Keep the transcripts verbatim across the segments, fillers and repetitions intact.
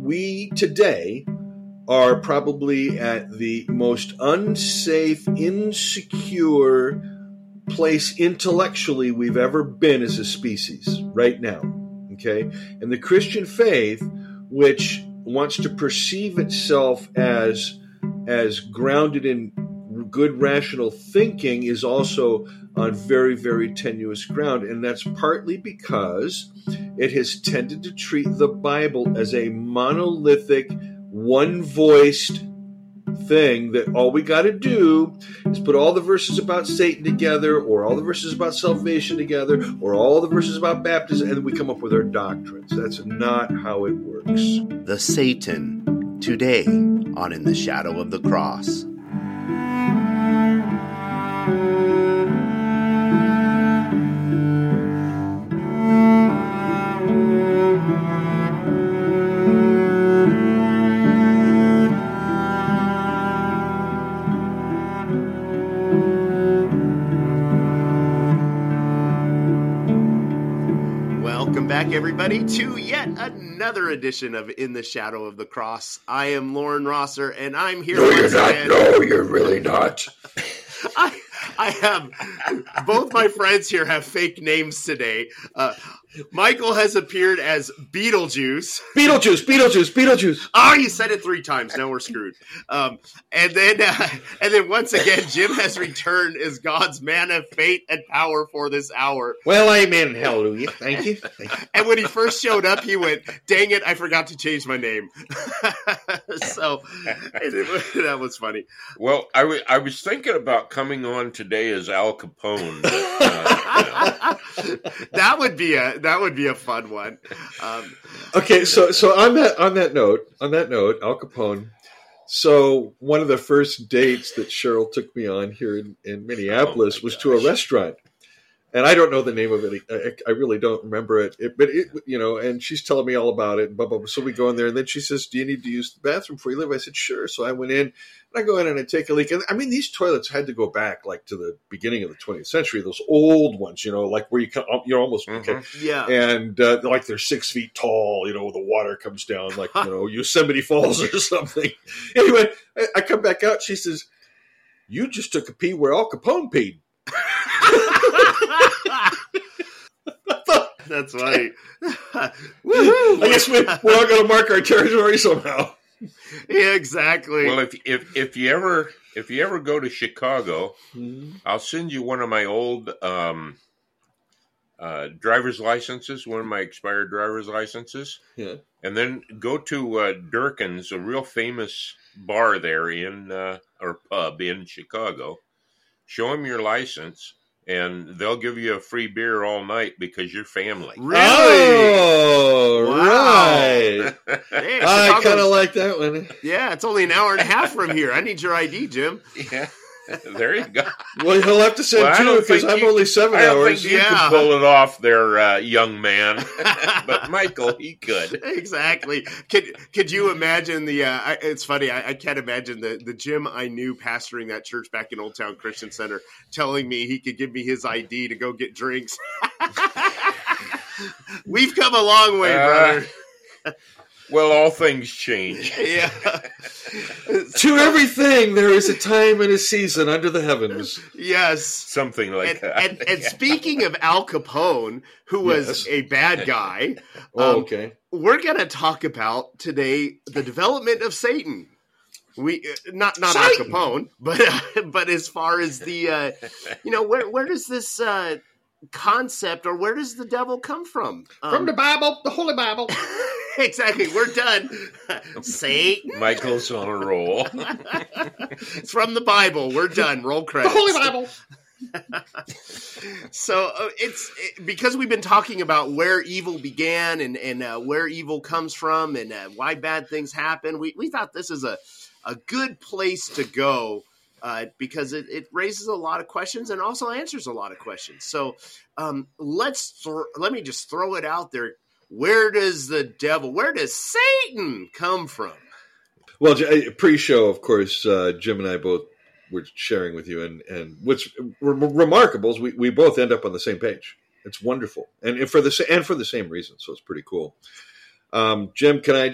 we today are probably at the most unsafe, insecure place intellectually we've ever been as a species right now. Okay? And the Christian faith, which wants to perceive itself as, as grounded in good rational thinking, is also on very, very tenuous ground. And that's partly because it has tended to treat the Bible as a monolithic, one-voiced thing that all we got to do is put all the verses about Satan together, or all the verses about salvation together, or all the verses about baptism, and we come up with our doctrines. That's not how it works. The Satan, today on In the Shadow of the Cross. Back, everybody, to yet another edition of In the Shadow of the Cross. I am Lauren Rosser, and I'm here. No, you're not. Again. No, you're really not. I, I have both my friends here have fake names today. Uh, Michael has appeared as Beetlejuice. Beetlejuice, Beetlejuice, Beetlejuice. Oh, you said it three times. Now we're screwed. Um, and then, uh, and then once again, Jim has returned as God's man of faith and power for this hour. Well, amen, hallelujah. Thank you. Thank you. And when he first showed up, he went, "Dang it, I forgot to change my name." So it, that was funny. Well, I, w- I was thinking about coming on today as Al Capone. But, uh, you know. That would be a that would be a fun one. Um, okay, so so on that on that note, on that note, Al Capone. So one of the first dates that Cheryl took me on here in, in Minneapolis oh was gosh. to a restaurant. And I don't know the name of it. I, I really don't remember it. it. But, it, you know, and she's telling me all about it. And blah, blah, blah. So we go in there. And then she says, "Do you need to use the bathroom before you leave?" I said, "Sure." So I went in. And I go in and I take a leak. And I mean, these toilets had to go back like to the beginning of the twentieth century. Those old ones, you know, like where you come, you're almost, mm-hmm. okay. Yeah. And uh, like they're six feet tall, you know, the water comes down like, you know, Yosemite Falls or something. Anyway, I, I come back out. She says, "You just took a pee where Al Capone peed." That's right. I guess we, we're all going to mark our territory somehow. Yeah, exactly. Well, if if if you ever if you ever go to Chicago, mm-hmm. I'll send you one of my old um, uh, driver's licenses, one of my expired driver's licenses. Yeah, and then go to uh, Durkin's, a real famous bar there in uh, or pub in Chicago. Show them your license. And they'll give you a free beer all night because you're family. Really? Oh, wow. right. Hey, I kind of like that one. Yeah, it's only an hour and a half from here. I need your I D, Jim. Yeah. There you go. Well, he'll have to send well, two because I'm you, only seven I don't hours. Think you yeah. can pull it off there, uh, young man. But Michael, he could. Exactly. Could could you imagine the? Uh, I, it's funny. I, I can't imagine the the Jim I knew pastoring that church back in Old Town Christian Center telling me he could give me his I D to go get drinks. We've come a long way, uh, brother. Well, all things change. Yeah. To everything, there is a time and a season under the heavens. Yes. Something like and, that. And, and yeah. Speaking of Al Capone, who was yes. a bad guy, oh, um, okay. we're going to talk about today the development of Satan. We uh, not not Satan. Al Capone, but uh, but as far as the uh, you know where where does this uh, concept or where does the devil come from? Um, from the Bible, the Holy Bible. Exactly. We're done. Satan. Michael's on a roll. It's from the Bible. We're done. Roll credits. The Holy Bible. So uh, it's it, because we've been talking about where evil began and, and uh, where evil comes from and uh, why bad things happen. We we thought this is a, a good place to go uh, because it, it raises a lot of questions and also answers a lot of questions. So um, let's th- let me just throw it out there. Where does the devil, where does Satan come from? Well, pre-show, of course, uh, Jim and I both were sharing with you, and, and what's re- remarkable is we, we both end up on the same page. It's wonderful, and for the and for the same reason, so it's pretty cool. Um, Jim, can I just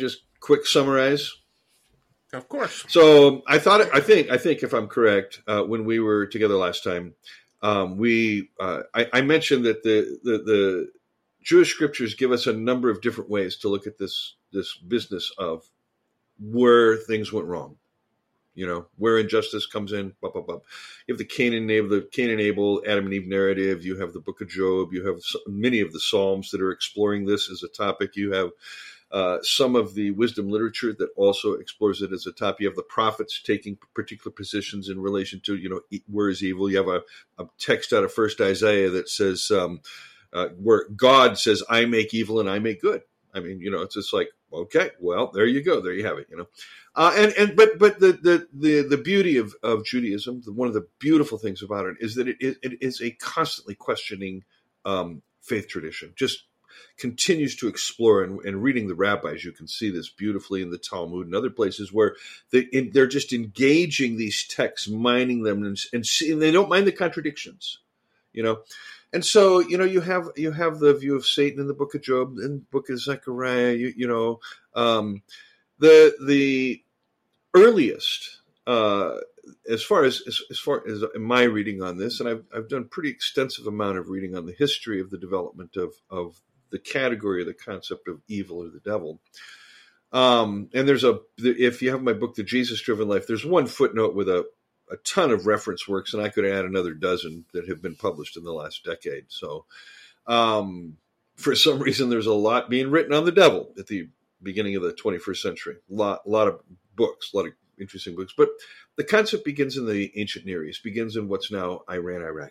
quick summarize? Of course. So I thought, I think, I think if I'm correct, uh, when we were together last time, um, we, uh, I, I mentioned that the, the, the Jewish scriptures give us a number of different ways to look at this, this business of where things went wrong. You know, where injustice comes in, blah, blah, blah. You have the Cain and Abel, the Cain and Abel, Adam and Eve narrative. You have the book of Job. You have many of the Psalms that are exploring this as a topic. You have uh, some of the wisdom literature that also explores it as a topic. You have the prophets taking particular positions in relation to, you know, where is evil. You have a, a text out of First Isaiah that says, um, uh, where God says, I make evil and I make good. I mean, you know, it's just like, okay, well, there you go. There you have it, you know. Uh, and, and but but the, the, the, the beauty of, of Judaism, the, one of the beautiful things about it is that it, it, it is a constantly questioning um, faith tradition, just continues to explore. And, and reading the rabbis, you can see this beautifully in the Talmud and other places where they, in, they're just engaging these texts, mining them, and, and, see, and they don't mind the contradictions, you know. And so, you know, you have you have the view of Satan in the book of Job, in the book of Zechariah, you, you know, um, the the earliest, uh, as far as, as as far as my reading on this, and I've I've done pretty extensive amount of reading on the history of the development of of the category or the concept of evil or the devil. Um, and there's a if you have my book, The Jesus Driven Life, there's one footnote with a a ton of reference works, and I could add another dozen that have been published in the last decade. So, um, for some reason, there's a lot being written on the devil at the beginning of the twenty-first century. A lot, a lot of books, a lot of interesting books. But the concept begins in the ancient Near East, begins in what's now Iran, Iraq,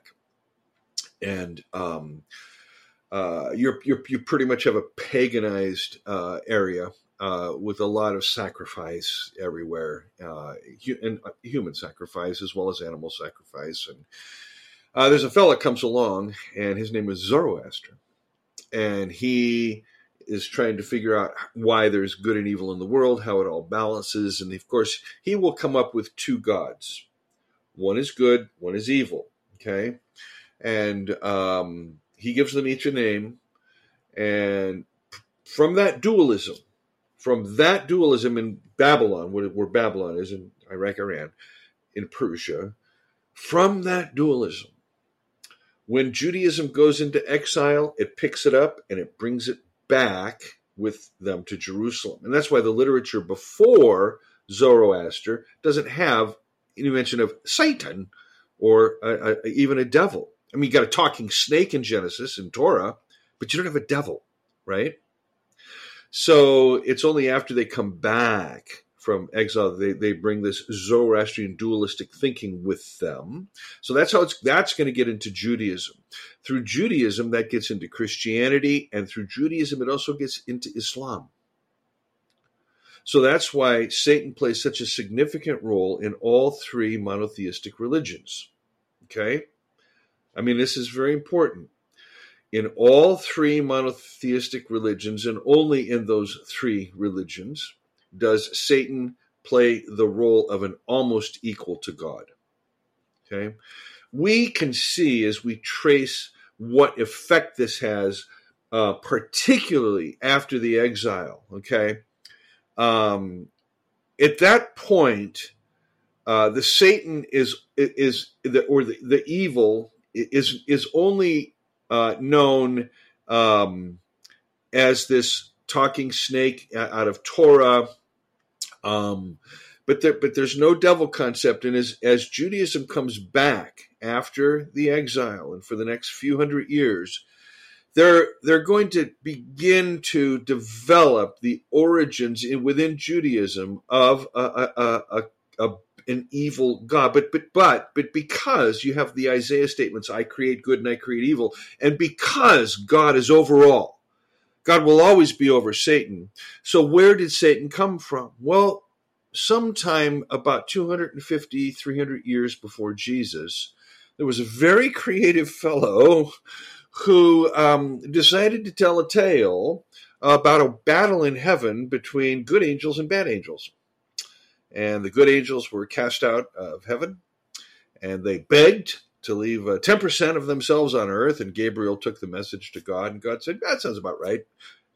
and um, uh, you're, you're you pretty much have a paganized uh, area. Uh, with a lot of sacrifice everywhere, uh, hu- and uh, human sacrifice as well as animal sacrifice. And uh, there's a fella comes along, and his name is Zoroaster, and he is trying to figure out why there's good and evil in the world, how it all balances, and of course, he will come up with two gods. One is good, one is evil. Okay, and um, he gives them each a name, and from that dualism. From that dualism in Babylon, where Babylon is in Iraq, Iran, in Persia, from that dualism, when Judaism goes into exile, it picks it up and it brings it back with them to Jerusalem. And that's why the literature before Zoroaster doesn't have any mention of Satan or a, a, even a devil. I mean, you got a talking snake in Genesis and Torah, but you don't have a devil, right? So it's only after they come back from exile they, they bring this Zoroastrian dualistic thinking with them. So that's how it's that's going to get into Judaism. Through Judaism, that gets into Christianity, and through Judaism, it also gets into Islam. So that's why Satan plays such a significant role in all three monotheistic religions. Okay? I mean, this is very important. In all three monotheistic religions, and only in those three religions, does Satan play the role of an almost equal to God. Okay? We can see as we trace what effect this has, uh, particularly after the exile. Okay? Um, at that point, uh, the Satan is, is, is or the, the evil is, is only Uh, known um, as this talking snake out of Torah, um, but there, but there's no devil concept. And as as Judaism comes back after the exile and for the next few hundred years, they're they're going to begin to develop the origins in, within Judaism of a, a, a, a, a an evil God, but but but but because you have the Isaiah statements, I create good and I create evil, and because God is over all, God will always be over Satan. So where did Satan come from? Well, sometime about two hundred fifty, three hundred years before Jesus, there was a very creative fellow who um, decided to tell a tale about a battle in heaven between good angels and bad angels. And the good angels were cast out of heaven, and they begged to leave uh, ten percent of themselves on earth, and Gabriel took the message to God, and God said, that sounds about right.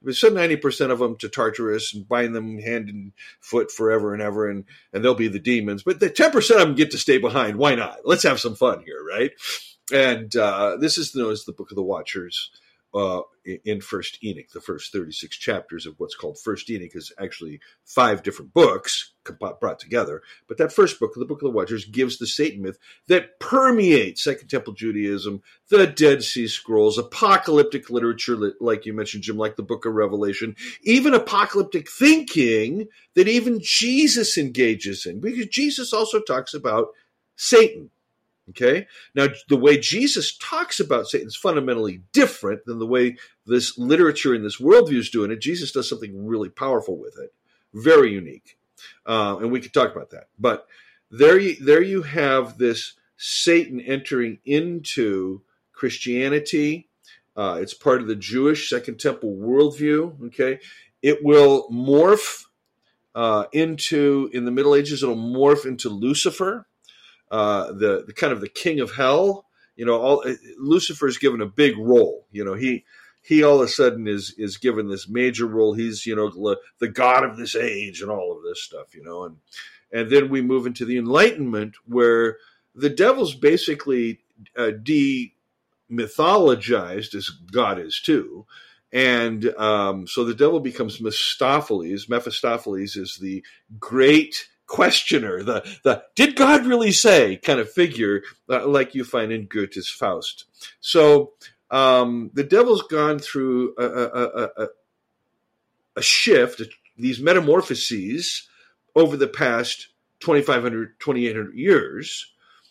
send ninety percent of them to Tartarus and bind them hand and foot forever and ever, and, and they'll be the demons. But the ten percent of them get to stay behind. Why not? Let's have some fun here, right? And uh, this is known as the Book of the Watchers uh, in First Enoch. The first thirty-six chapters of what's called First Enoch is actually five different books brought together. But that first book, the Book of the Watchers, gives the Satan myth that permeates Second Temple Judaism, the Dead Sea Scrolls, apocalyptic literature, like you mentioned, Jim, like the Book of Revelation, even apocalyptic thinking that even Jesus engages in, because Jesus also talks about Satan. Okay. Now, the way Jesus talks about Satan is fundamentally different than the way this literature and this worldview is doing it. Jesus does something really powerful with it, very unique, uh, and we could talk about that. But there, you, there you have this Satan entering into Christianity. Uh, it's part of the Jewish Second Temple worldview. Okay, it will morph uh, into in the Middle Ages. It'll morph into Lucifer. Uh, the, the kind of the king of hell, you know, all Lucifer is given a big role. You know, he he all of a sudden is is given this major role. He's, you know, the god of this age and all of this stuff, you know, and and then we move into the Enlightenment, where the devil's basically uh, de-mythologized, as God is too. And um, so the devil becomes Mephistopheles. Mephistopheles is the great questioner, the the did God really say kind of figure, uh, like you find in Goethe's Faust. So um, the devil's gone through a, a, a, a shift, these metamorphoses over the past twenty-five hundred, twenty-eight hundred years,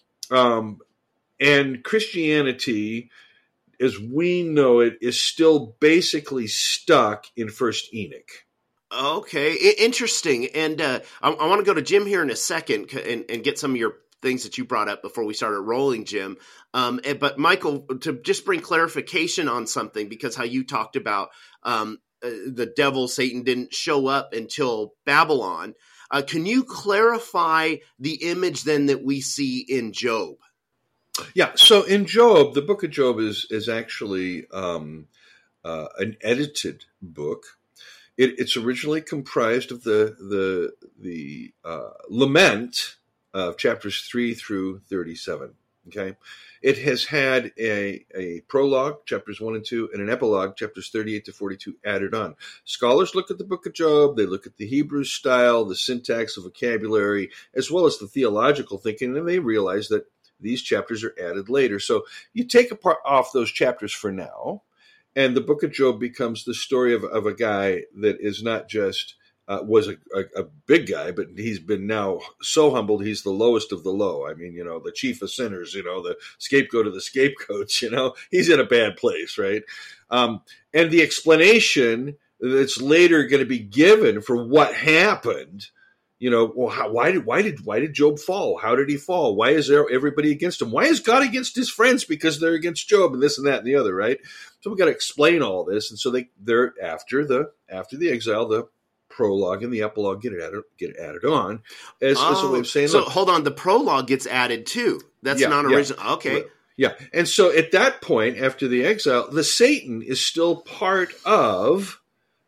um, and Christianity, as we know it, is still basically stuck in First Enoch. Okay, I- interesting. And uh, I, I want to go to Jim here in a second and, and get some of your things that you brought up before we started rolling, Jim. Um, and, but Michael, to just bring clarification on something, because how you talked about um, uh, the devil, Satan, didn't show up until Babylon. Uh, can you clarify the image then that we see in Job? Yeah, so in Job, the book of Job is, is actually um, uh, an edited book. It, it's originally comprised of the the the uh, lament of chapters three through thirty-seven. Okay, it has had a a prologue, chapters one and two, and an epilogue, chapters thirty-eight to forty-two, added on. Scholars look at the book of Job. They look at the Hebrew style, the syntax, the vocabulary, as well as the theological thinking, and they realize that these chapters are added later. So you take apart off those chapters for now. And the book of Job becomes the story of, of a guy that is not just, uh, was a, a, a big guy, but he's been now so humbled, he's the lowest of the low. I mean, you know, the chief of sinners, you know, the scapegoat of the scapegoats, you know, he's in a bad place, right? Um, and the explanation that's later going to be given for what happened, you know, well, how, why did why did why did Job fall? How did he fall? Why is there everybody against him? Why is God against his friends? Because they're against Job and this and that and the other, right? So we got to explain all this, and so they they're after the after the exile, the prologue and the epilogue get added get added on as, oh, as a way of saying. So look, hold on, the prologue gets added too. That's yeah, not original. Yeah. Okay. Yeah, and so at that point, after the exile, the Satan is still part of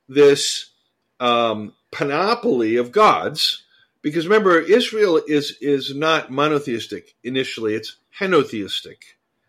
this um, panoply of gods, because remember, Israel is is not monotheistic initially; it's henotheistic.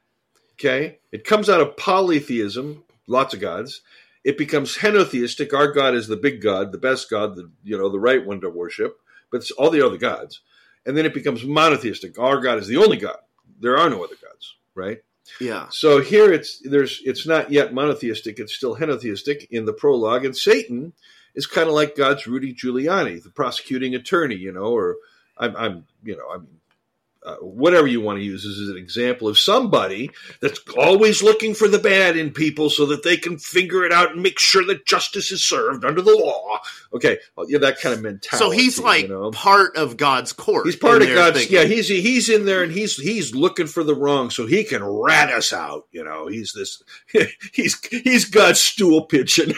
Okay, it comes out of polytheism, lots of gods. It becomes henotheistic. Our God is the big God, the best God, the you know the right one to worship, but it's all the other gods. And then it becomes monotheistic. Our God is the only God. There are no other gods, right? Yeah. So here it's there's it's not yet monotheistic. It's still henotheistic in the prologue, and Satan is kind of like God's Rudy Giuliani, the prosecuting attorney, you know, or I'm, I'm you know, I mean, uh, whatever you want to use as an example of somebody that's always looking for the bad in people so that they can figure it out and make sure that justice is served under the law. Okay, well, yeah, that kind of mentality. So he's like you know? part of God's court. He's part of God's. Thinking. Yeah, he's he's in there and he's he's looking for the wrong so he can rat us out. You know, he's this. he's he's God's stool pigeon.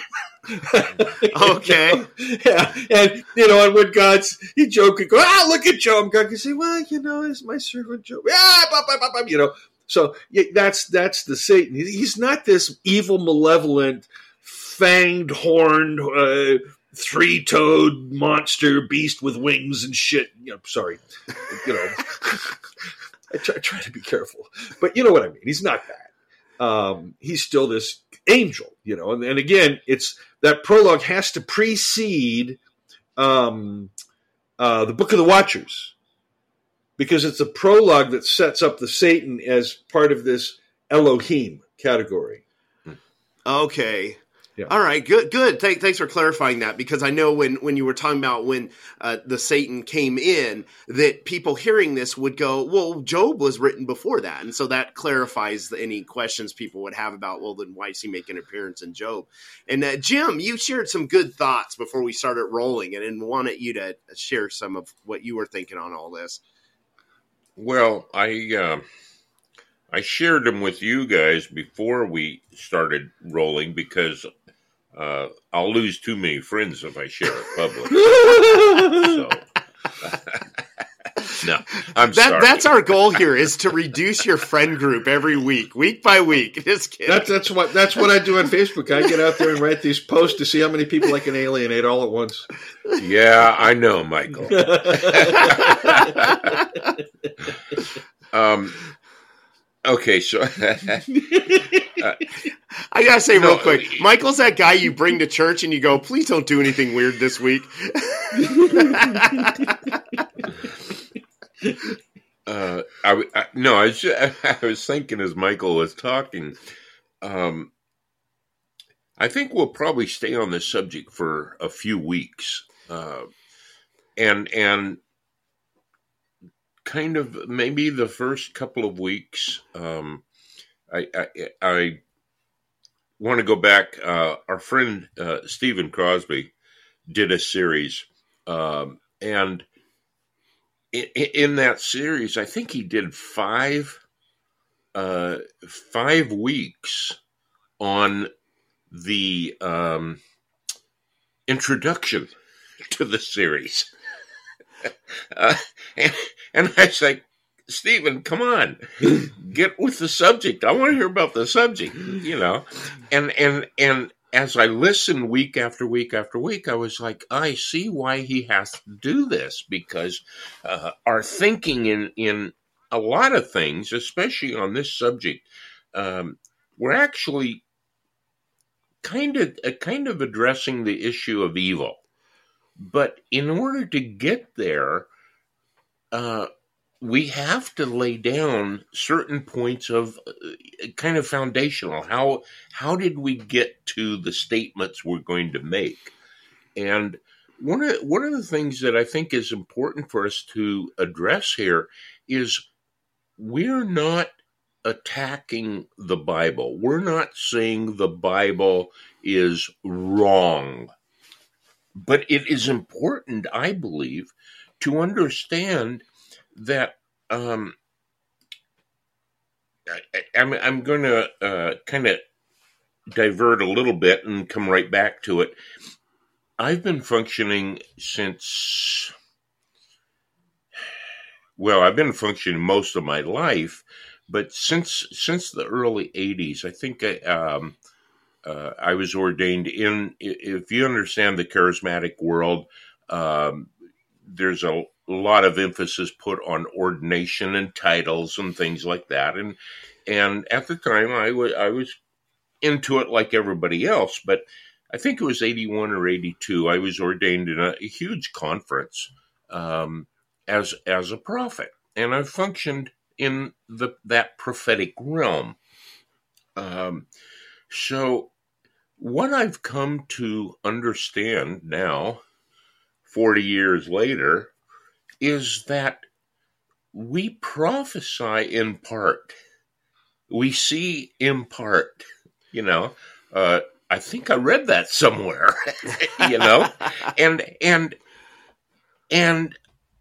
Okay. You know? Yeah, and you know, and when God's he joke and go, ah, look at Job. God can say, well, you know, it's my servant Job. Yeah, bop, bop, bop, bop, you know. So yeah, that's that's the Satan. He's not this evil, malevolent fanged, horned, uh, three-toed monster beast with wings and shit. You know, sorry, you know, I try, try to be careful, but you know what I mean. He's not that. Um, he's still this angel, you know. And, and again, it's that prologue has to precede um, uh, the Book of the Watchers, because it's a prologue that sets up the Satan as part of this Elohim category. Okay. Yeah. All right. Good. Good. Thank, thanks for clarifying that, because I know when, when you were talking about when uh, the Satan came in, that people hearing this would go, well, Job was written before that. And so that clarifies any questions people would have about, well, then why is he making an appearance in Job? And uh, Jim, you shared some good thoughts before we started rolling, and, and wanted you to share some of what you were thinking on all this. Well, I uh, I shared them with you guys before we started rolling, because uh, I'll lose too many friends if I share it publicly. So, no, I'm that, sorry. That's our goal here, is to reduce your friend group every week, week by week. Just kidding. That's that's what that's what I do on Facebook. I get out there and write these posts to see how many people I can alienate all at once. Yeah, I know, Michael. um, okay, so uh, I gotta say real no, quick, Michael's that guy you bring to church and you go, please don't do anything weird this week. uh, I, I no, I was, I was thinking as Michael was talking. Um, I think we'll probably stay on this subject for a few weeks, uh, and and kind of maybe the first couple of weeks. Um, I, I, I want to go back. Uh, our friend uh, Stephen Crosby did a series, um, and in, in that series, I think he did five uh, five weeks on the um, introduction to the series. uh, and, and I was like, Stephen, come on, get with the subject. I want to hear about the subject, you know. And and and as I listened week after week after week, I was like, I see why he has to do this, because uh, our thinking in in a lot of things, especially on this subject, um, we're actually kind of uh, kind of addressing the issue of evil. But in order to get there, uh, we have to lay down certain points of uh, kind of foundational. How how did we get to the statements we're going to make? And one of one of the things that I think is important for us to address here is we're not attacking the Bible. We're not saying the Bible is wrong. But it is important, I believe, to understand that um, I, I'm, I'm going to uh, kind of divert a little bit and come right back to it. I've been functioning since, well, I've been functioning most of my life, but since since the early eighties, I think I, um, uh, I was ordained in, if you understand the charismatic world, um, there's a lot of emphasis put on ordination and titles and things like that. And and at the time, I was I was into it like everybody else. But I think it was eighty-one or eighty-two. I was ordained in a, a huge conference um, as as a prophet, and I functioned in the that prophetic realm. Um, so what I've come to understand now, forty years later, is that we prophesy in part. We see in part, you know. Uh, I think I read that somewhere, you know, and and and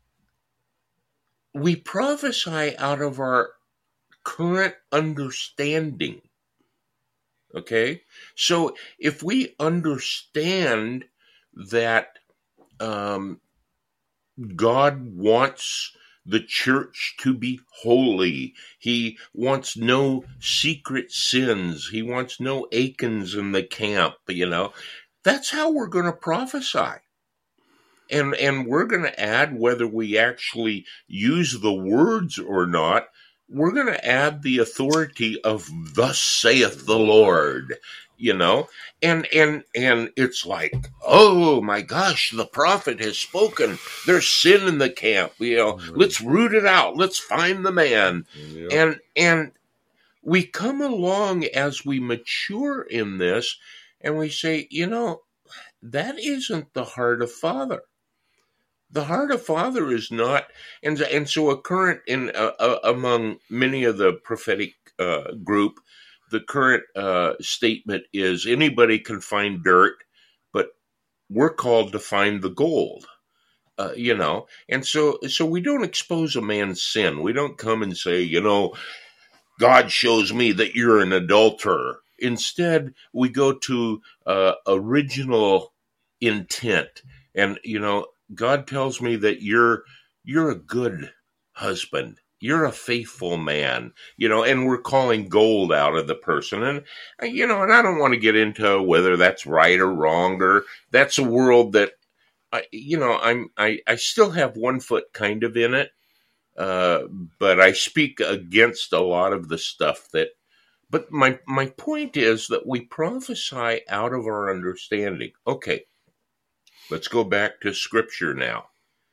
we prophesy out of our current understanding. Okay, so if we understand that um, God wants the church to be holy. He wants no secret sins. He wants no Achans in the camp, you know. That's how we're going to prophesy. And and we're going to add, whether we actually use the words or not, we're going to add the authority of thus saith the Lord, you know, and, and, and it's like, oh my gosh, the prophet has spoken. There's sin in the camp, you know, mm-hmm. Let's root it out. Let's find the man. Yep. And, and we come along as we mature in this and we say, you know, that isn't the heart of Father. The heart of Father is not, and and so a current in uh, uh, among many of the prophetic uh, group, the current uh, statement is anybody can find dirt, but we're called to find the gold, uh, you know. And so so we don't expose a man's sin. We don't come and say, you know, God shows me that you're an adulterer. Instead, we go to uh, original intent, and you know. God tells me that you're you're a good husband. You're a faithful man, you know, and we're calling gold out of the person. And, you know, and I don't want to get into whether that's right or wrong, or that's a world that, I, you know, I'm, I, I still have one foot kind of in it. Uh, but I speak against a lot of the stuff that, but my, my point is that we prophesy out of our understanding. Okay. Let's go back to Scripture now.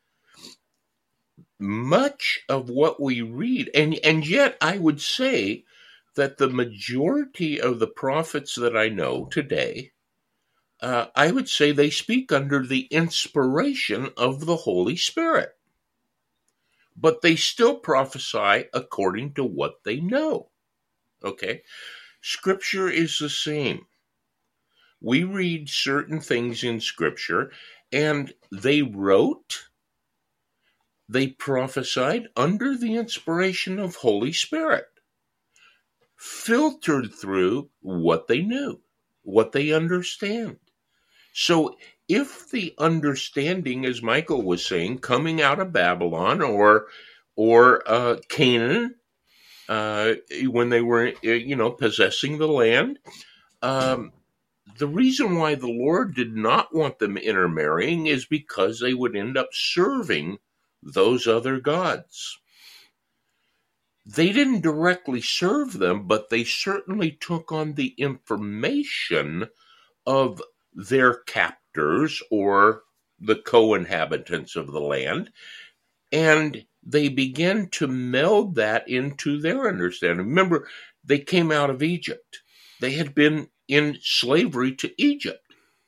Much of what we read, and, and yet I would say that the majority of the prophets that I know today, uh, I would say they speak under the inspiration of the Holy Spirit. But they still prophesy according to what they know. Okay? Scripture is the same. We read certain things in Scripture, and they wrote, they prophesied under the inspiration of Holy Spirit, filtered through what they knew, what they understand. So if the understanding, as Michael was saying, coming out of Babylon or or uh, Canaan, uh, when they were, you know, possessing the land, um, the reason why the Lord did not want them intermarrying is because they would end up serving those other gods. They didn't directly serve them, but they certainly took on the information of their captors or the co-inhabitants of the land, and they began to meld that into their understanding. Remember, they came out of Egypt. They had been in slavery to Egypt.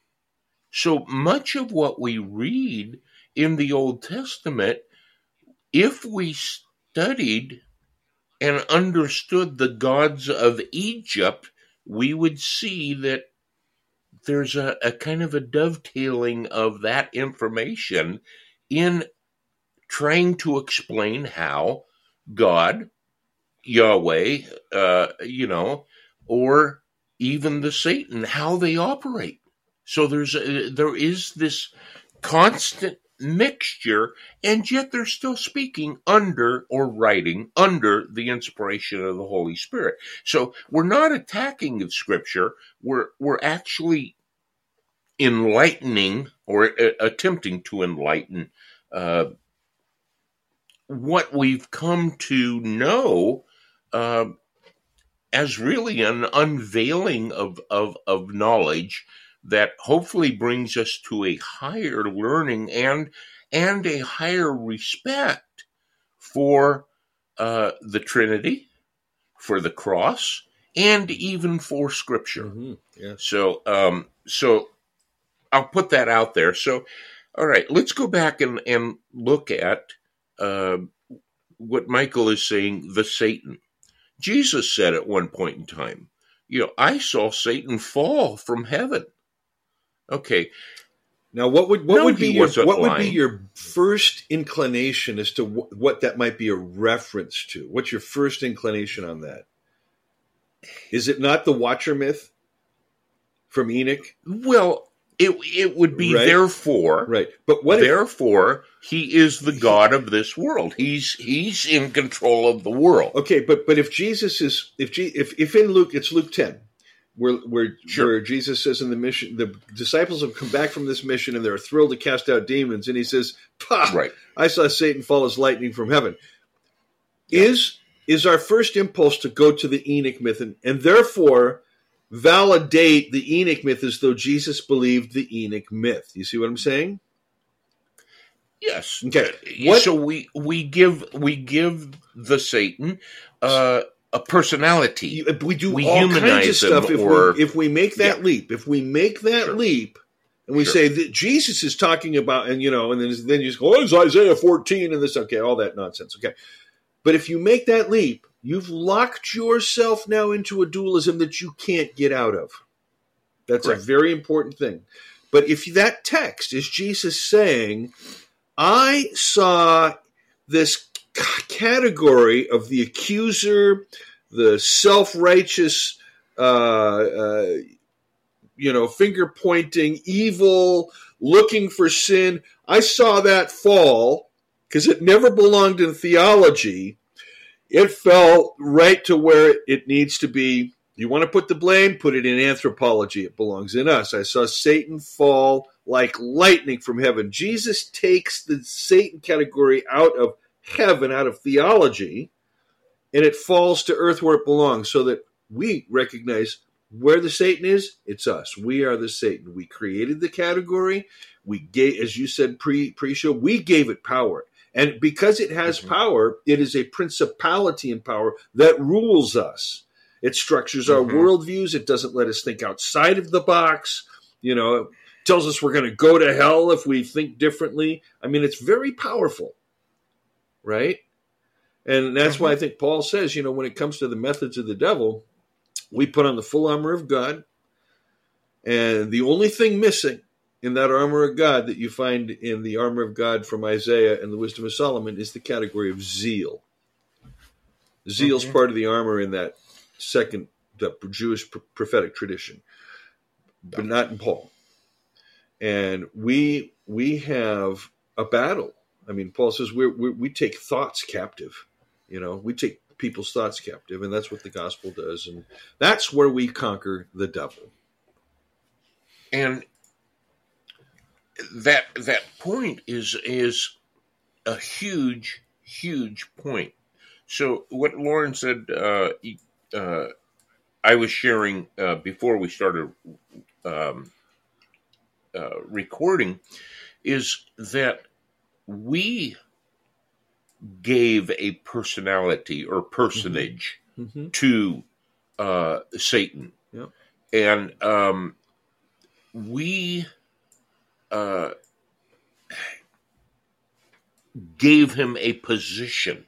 So much of what we read in the Old Testament, if we studied and understood the gods of Egypt, we would see that there's a, a kind of a dovetailing of that information in trying to explain how God, Yahweh, uh, you know, or even the Satan, how they operate. So there's a, there is this constant mixture, and yet they're still speaking under or writing under the inspiration of the Holy Spirit. So we're not attacking the Scripture. We're we're actually enlightening or uh, attempting to enlighten uh, what we've come to know uh, as really an unveiling of, of, of knowledge that hopefully brings us to a higher learning and and a higher respect for uh, the Trinity, for the cross, and even for Scripture. Mm-hmm. Yeah. So, um, so I'll put that out there. So, all right, let's go back and, and look at uh, what Michael is saying, the Satan. Jesus said at one point in time, you know, I saw Satan fall from heaven. Okay. Now, what would what No, would be he your wasn't what would be lying. your first inclination as to wh- what that might be a reference to? What's your first inclination on that? Is it not the Watcher myth from Enoch? Well, It it would be Right. therefore, Right. But what if, therefore he is the God of this world. He's he's in control of the world. okay, but but if Jesus is if G, if if in Luke it's Luke ten, where where Sure. where Jesus says in the mission the disciples have come back from this mission and they're thrilled to cast out demons, and he says, "Pah, Right. I saw Satan fall as lightning from heaven." Is is our first impulse to go to the Enoch myth and, and therefore validate the Enoch myth as though Jesus believed the Enoch myth? You see what I'm saying? Yes. Okay. Uh, What- So we we give we give the Satan uh, a personality. You- We do We all kinds humanize of stuff him, if or- we if we make that Yeah. leap. If we make that Sure. leap, and we Sure. say that Jesus is talking about, and you know, and then then you just go, "Oh, it's Isaiah fourteen," and this, okay, all that nonsense, okay. But if you make that leap, you've locked yourself now into a dualism that you can't get out of. That's Correct. a very important thing. But if that text is Jesus saying, "I saw this c- category of the accuser, the self-righteous, uh, uh, you know, finger-pointing, evil, looking for sin. I saw that fall because it never belonged in theology. It fell right to where it needs to be. You want to put the blame? Put it in anthropology. It belongs in us. I saw Satan fall like lightning from heaven." Jesus takes the Satan category out of heaven, out of theology, and it falls to earth where it belongs, so that we recognize where the Satan is. It's us. We are the Satan. We created the category. We gave, as you said pre pre show, we gave it power, and because it has Mhm. power, it is a principality in power that rules us. It structures our Mhm. worldviews. It doesn't let us think outside of the box. You know, it tells us we're going to go to hell if we think differently. I mean, it's very powerful, right? And that's why I think Paul says, you know, when it comes to the methods of the devil, we put on the full armor of God. And the only thing missing in that armor of God that you find in the armor of God from Isaiah and the wisdom of Solomon is the category of zeal. Zeal's Mhm. part of the armor in that second the Jewish pr- prophetic tradition, but not in Paul. And we we have a battle. I mean, Paul says we we we take thoughts captive. You know, we take people's thoughts captive, and that's what the gospel does, and that's where we conquer the devil. And that that point is is a huge, huge point. So what Lauren said, uh, he- uh, I was sharing uh, before we started um, uh, recording, is that we gave a personality or personage Mm-hmm. to uh, Satan, Yep. and um, we uh, gave him a position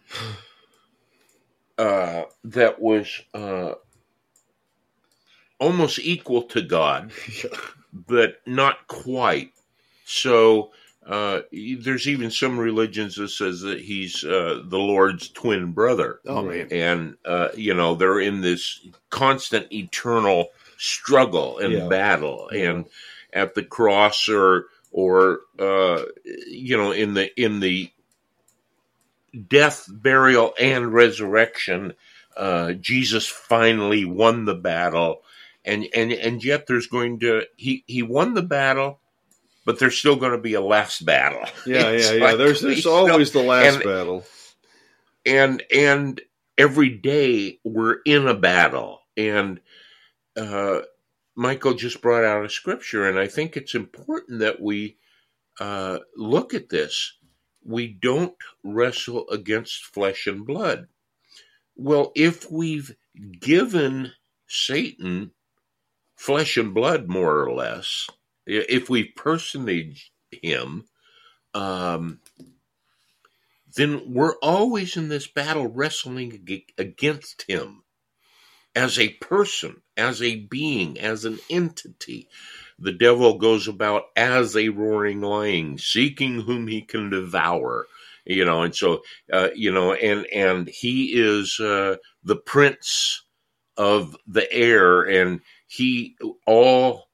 uh, that was uh, almost equal to God, but not quite. So uh, there's even some religions that says that he's uh, the Lord's twin brother. Oh man. And, uh, you know, they're in this constant eternal struggle and Yeah. battle. Yeah. And at the cross or, or, uh, you know, in the, in the death, burial, and resurrection, uh, Jesus finally won the battle. And, and, and yet there's going to, he, he won the battle, but there's still going to be a last battle. Yeah, It's yeah, yeah. like There's we there's still- always the last and- battle. and and every day we're in a battle. And uh, Michael just brought out a scripture, and I think it's important that we uh, look at this. We don't wrestle against flesh and blood. Well, if we've given Satan flesh and blood, more or less, i- if we personage him, um, then we're always in this battle wrestling ag- against him as a person, as a being, as an entity. The devil goes about as a roaring lion, seeking whom he can devour. You know, and so uh, you know, and and he is uh, the prince of the air, and he all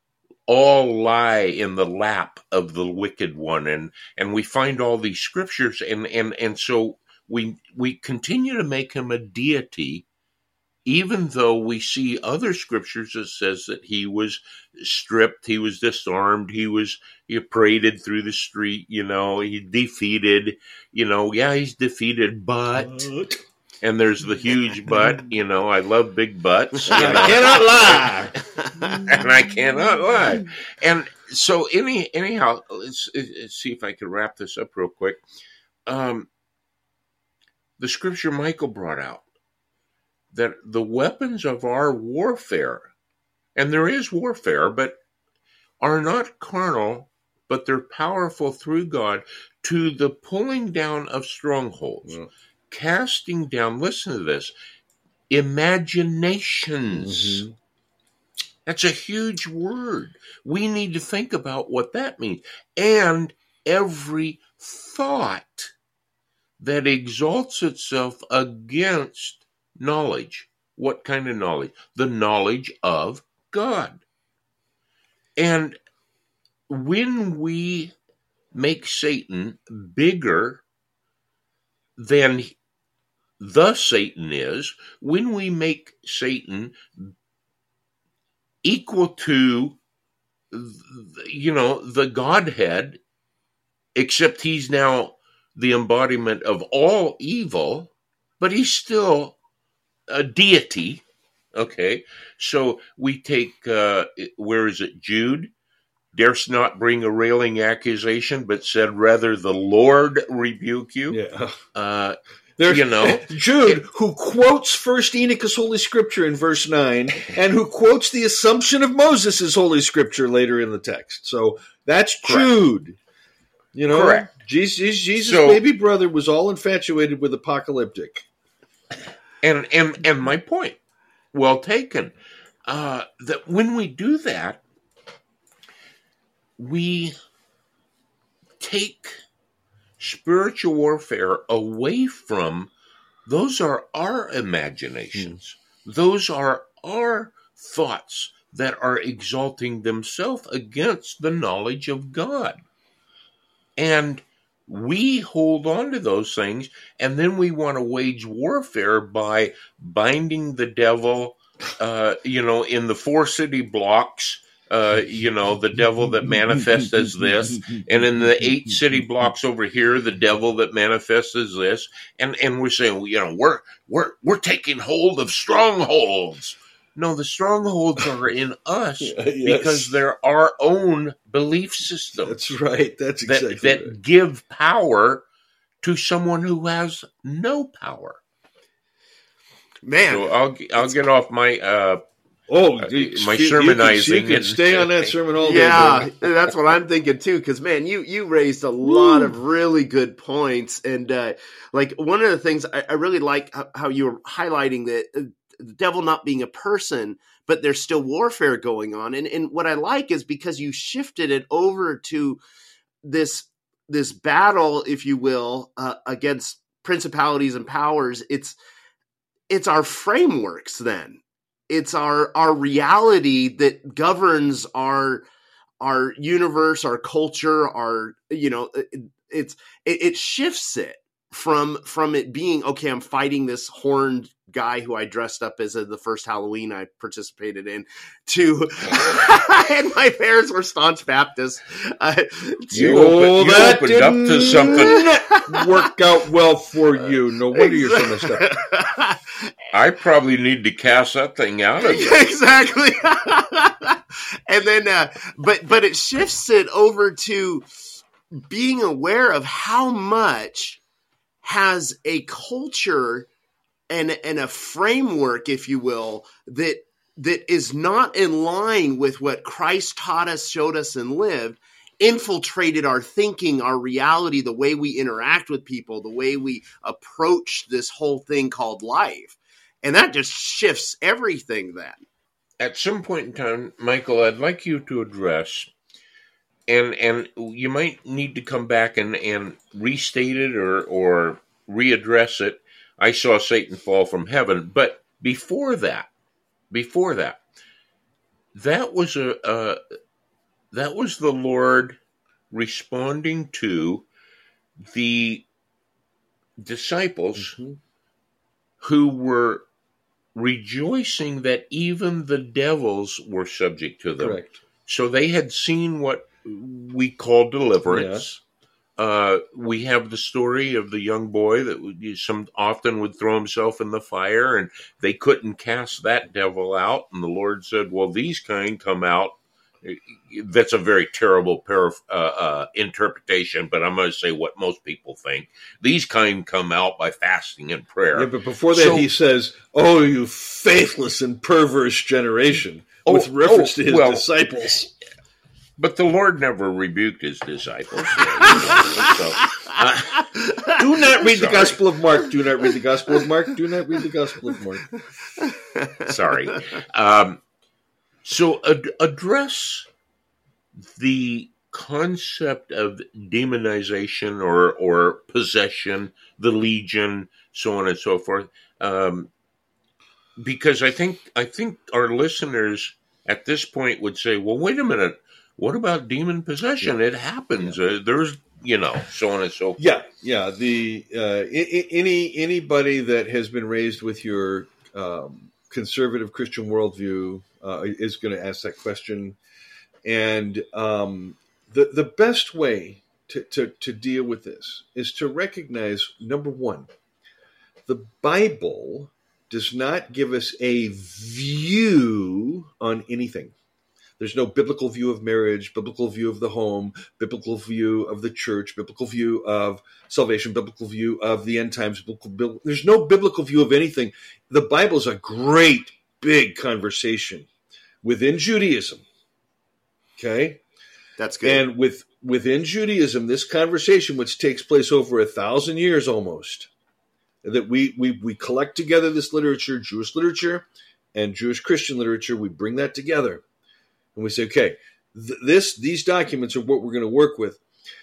all lie in the lap of the wicked one. And, and we find all these scriptures, and, and, and so we, we continue to make him a deity, even though we see other scriptures that says that he was stripped, he was disarmed, he was he paraded through the street, you know, he defeated, you know, yeah, he's defeated, but, and there's the huge but, you know, I love big butts. I you know. cannot lie. And I cannot lie. And so any anyhow, let's, let's see if I can wrap this up real quick. Um, the scripture Michael brought out, that the weapons of our warfare, and there is warfare, but are not carnal, but they're powerful through God to the pulling down of strongholds, yeah. casting down, listen to this, imaginations. Mm-hmm. That's a huge word. We need to think about what that means. And every thought that exalts itself against knowledge. What kind of knowledge? The knowledge of God. And when we make Satan bigger than the Satan is, when we make Satan equal to, you know, the Godhead, except he's now the embodiment of all evil, but he's still a deity. Okay, so we take, uh, where is it, Jude? Darest not bring a railing accusation, but said rather the Lord rebuke you. Yeah. Uh, There's, you know, Jude, it, who quotes First Enoch as Holy Scripture in verse nine, and who quotes the Assumption of Moses as Holy Scripture later in the text. So that's Jude. Correct. You know, correct. Jesus, Jesus' so, baby brother was all infatuated with apocalyptic. And and and my point, well taken, uh, that when we do that, we take spiritual warfare away from, those are our imaginations. Mm. Those are our thoughts that are exalting themselves against the knowledge of God. And we hold on to those things, and then we want to wage warfare by binding the devil, uh, you know, in the four city blocks, uh, you know, the devil that manifests as this, and in the eight city blocks over here, the devil that manifests as this, and and we're saying, you know, we're we're we're taking hold of strongholds. No, the strongholds are in us yes. because they're our own belief systems. That's right. That's exactly that, that right. give power to someone who has no power. Man, so I'll I'll get off my uh, oh uh, my sermonizing. You can, you can stay on that sermon all day. Yeah, that's what I'm thinking too. Because man, you you raised a lot Woo. of really good points, and uh, like one of the things I, I really like how, how you were highlighting that. Uh, the devil not being a person, but there's still warfare going on. And and what I like is because you shifted it over to this, this battle, if you will, uh, against principalities and powers. It's, it's our frameworks then. It's our, our reality that governs our, our universe, our culture, our, you know, it, it's, it, it shifts it from, from it being, okay, I'm fighting this horned guy who I dressed up as a, the first Halloween I participated in, to and my parents were staunch Baptists. Uh, to, you opened, you that opened up to something work out well for you. No wonder exactly. you're so messed up. I probably need to cast that thing out of you. Exactly. And then, uh, but but it shifts it over to being aware of how much has a culture and and a framework, if you will, that that is not in line with what Christ taught us, showed us, and lived, infiltrated our thinking, our reality, the way we interact with people, the way we approach this whole thing called life. And that just shifts everything then. At some point in time, Michael, I'd like you to address, and and you might need to come back and, and restate it or, or readdress it, I saw Satan fall from heaven. But before that, before that, that was a, a that was the Lord responding to the disciples Mm-hmm. who were rejoicing that even the devils were subject to them. Correct. So they had seen what we call deliverance. Uh, we have the story of the young boy that would, some often would throw himself in the fire, and they couldn't cast that devil out. And the Lord said, well, these kind come out. That's a very terrible paraph- uh, uh, interpretation, but I'm going to say what most people think. These kind come out by fasting and prayer. Yeah, but before that, So- he says, "Oh, you faithless and perverse generation," Oh, with reference oh, to his well, disciples. But the Lord never rebuked his disciples. So, uh, Do not read the Sorry. Gospel of Mark. Do not read the Gospel of Mark. Do not read the Gospel of Mark. sorry. Um, so ad- address the concept of demonization or or possession, the legion, so on and so forth. Um, because I think I think our listeners at this point would say, "Well, wait a minute. What about demon possession? It happens. Uh, there's, you know, so on and so forth." Yeah, yeah. The uh, I- I- any anybody that has been raised with your um, conservative Christian worldview uh, is going to ask that question. And um, the the best way to, to to deal with this is to recognize, number one, the Bible does not give us a view on anything. There's no biblical view of marriage, biblical view of the home, biblical view of the church, biblical view of salvation, biblical view of the end times. Biblical, there's no biblical view of anything. The Bible is a great big conversation within Judaism. Okay? That's good. And with within Judaism, this conversation, which takes place over a thousand years almost, that we, we, we collect together this literature, Jewish literature and Jewish Christian literature, we bring that together. And we say, okay, th- this these documents are what we're going to work with.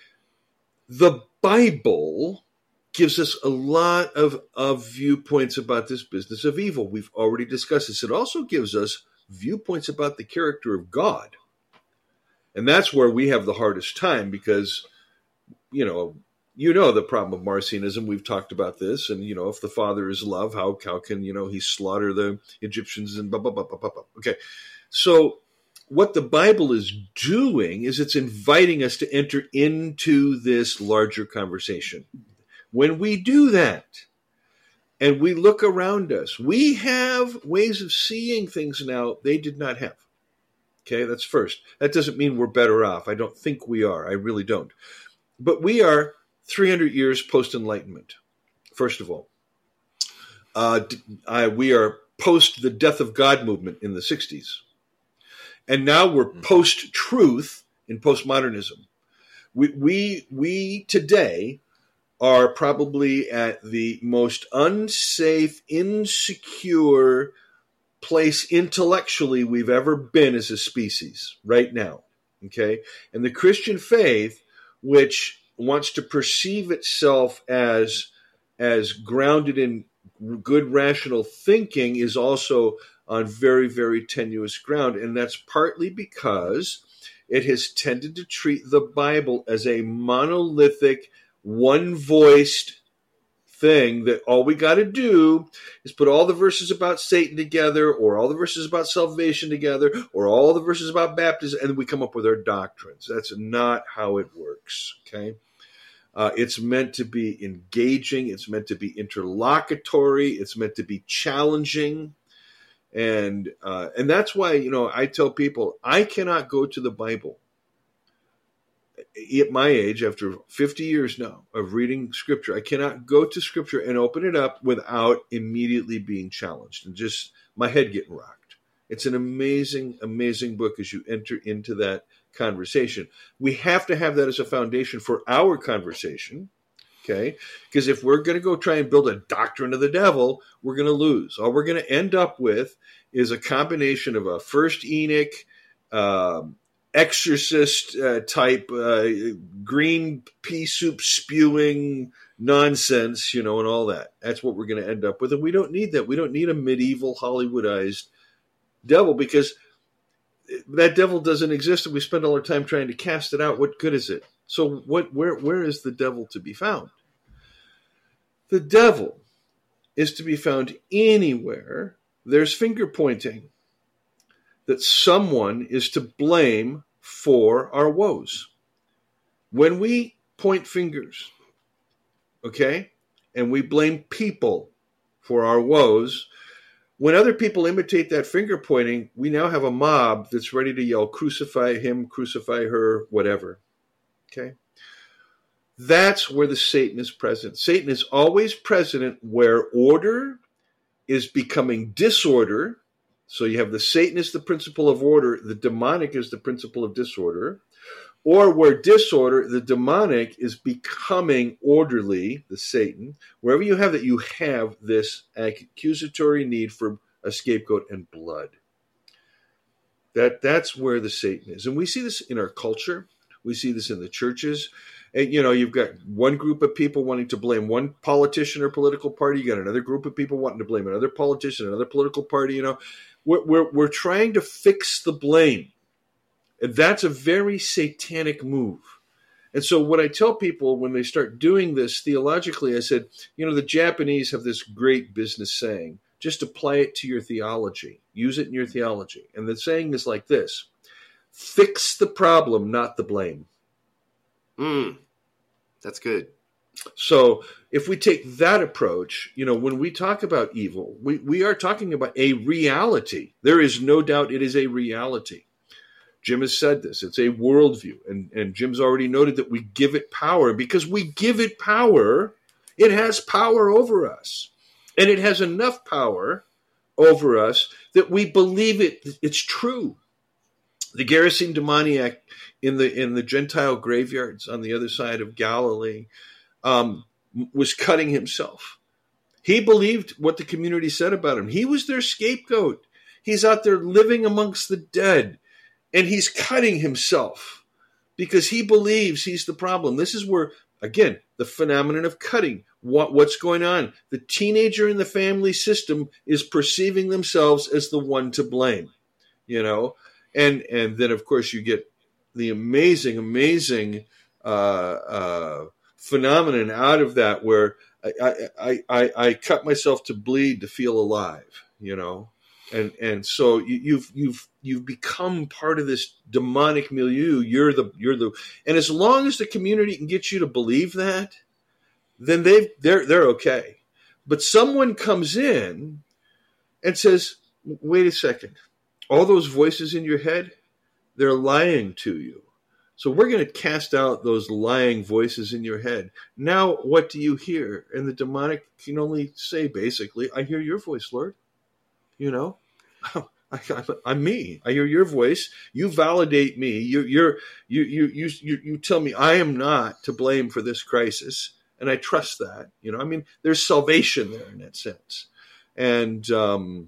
The Bible gives us a lot of, of viewpoints about this business of evil. We've already discussed this. It also gives us viewpoints about the character of God. And that's where we have the hardest time because, you know, you know the problem of Marcionism. We've talked about this. And, you know, if the Father is love, how, how can, you know, he slaughter the Egyptians and blah, blah, blah, blah, blah, blah. Okay. So what the Bible is doing is it's inviting us to enter into this larger conversation. When we do that and we look around us, we have ways of seeing things now they did not have. Okay, that's first. That doesn't mean we're better off. I don't think we are. I really don't. But we are three hundred years post-Enlightenment, first of all. Uh, I, we are post the death of God movement in the sixties. And now we're post-truth in postmodernism. We, we, we today are probably at the most unsafe, insecure place intellectually we've ever been as a species right now. Okay? And the Christian faith, which wants to perceive itself as, as grounded in good rational thinking, is also on very, very tenuous ground. And that's partly because it has tended to treat the Bible as a monolithic, one-voiced thing that all we got to do is put all the verses about Satan together, or all the verses about salvation together, or all the verses about baptism, and then we come up with our doctrines. That's not how it works, okay? Uh, it's meant to be engaging. It's meant to be interlocutory. It's meant to be challenging. And uh, and that's why, you know, I tell people, I cannot go to the Bible at my age, after fifty years now of reading Scripture, I cannot go to Scripture and open it up without immediately being challenged and just my head getting rocked. It's an amazing, amazing book as you enter into that conversation. We have to have that as a foundation for our conversation, okay? Because if we're going to go try and build a doctrine of the devil, we're going to lose. All we're going to end up with is a combination of a First Enoch, um, exorcist uh, type uh, green pea soup spewing nonsense, you know, and all that. That's what we're going to end up with. And we don't need that. We don't need a medieval Hollywoodized devil, because that devil doesn't exist, and we spend all our time trying to cast it out. What good is it? So what? Where where is the devil to be found? The devil is to be found anywhere there's finger pointing, that someone is to blame for our woes. When we point fingers, okay, and we blame people for our woes, when other people imitate that finger pointing, we now have a mob that's ready to yell, crucify him, crucify her, whatever. Okay? That's where the Satan is present. Satan is always present where order is becoming disorder. So you have the Satan is the principle of order, the demonic is the principle of disorder. Or where disorder, the demonic, is becoming orderly, the Satan. Wherever you have that, you have this accusatory need for a scapegoat and blood. That That's where the Satan is. And we see this in our culture. We see this in the churches. And, you know, you've got one group of people wanting to blame one politician or political party. You got another group of people wanting to blame another politician, another political party. You know, we're, we're, we're trying to fix the blame. And that's a very satanic move. And so what I tell people when they start doing this theologically, I said, you know, the Japanese have this great business saying, just apply it to your theology. Use it in your theology. And the saying is like this: fix the problem, not the blame. Mm, that's good. So if we take that approach, you know, when we talk about evil, we, we are talking about a reality. There is no doubt it is a reality. Jim has said this. It's a worldview. And, and Jim's already noted that we give it power. Because we give it power, it has power over us. And it has enough power over us that we believe it. It's true. The Gerasene demoniac in the in the Gentile graveyards on the other side of Galilee um, was cutting himself. He believed what the community said about him. He was their scapegoat. He's out there living amongst the dead. And he's cutting himself because he believes he's the problem. This is where, again, the phenomenon of cutting. What, what's going on? The teenager in the family system is perceiving themselves as the one to blame, you know? And and then, of course, you get the amazing, amazing uh, uh, phenomenon out of that where I, I, I, I cut myself to bleed to feel alive, you know? And and so you, you've you've you've become part of this demonic milieu. You're the you're the and as long as the community can get you to believe that, then they they're they're okay. But someone comes in and says, "Wait a second, all those voices in your head, they're lying to you. So we're going to cast out those lying voices in your head. Now, what do you hear?" And the demonic can only say, basically, "I hear your voice, Lord." You know, I, I'm me. I hear your voice. You validate me. You, you're, you, you, you, you, you tell me I am not to blame for this crisis, and I trust that. You know, I mean, there's salvation there in that sense, and um,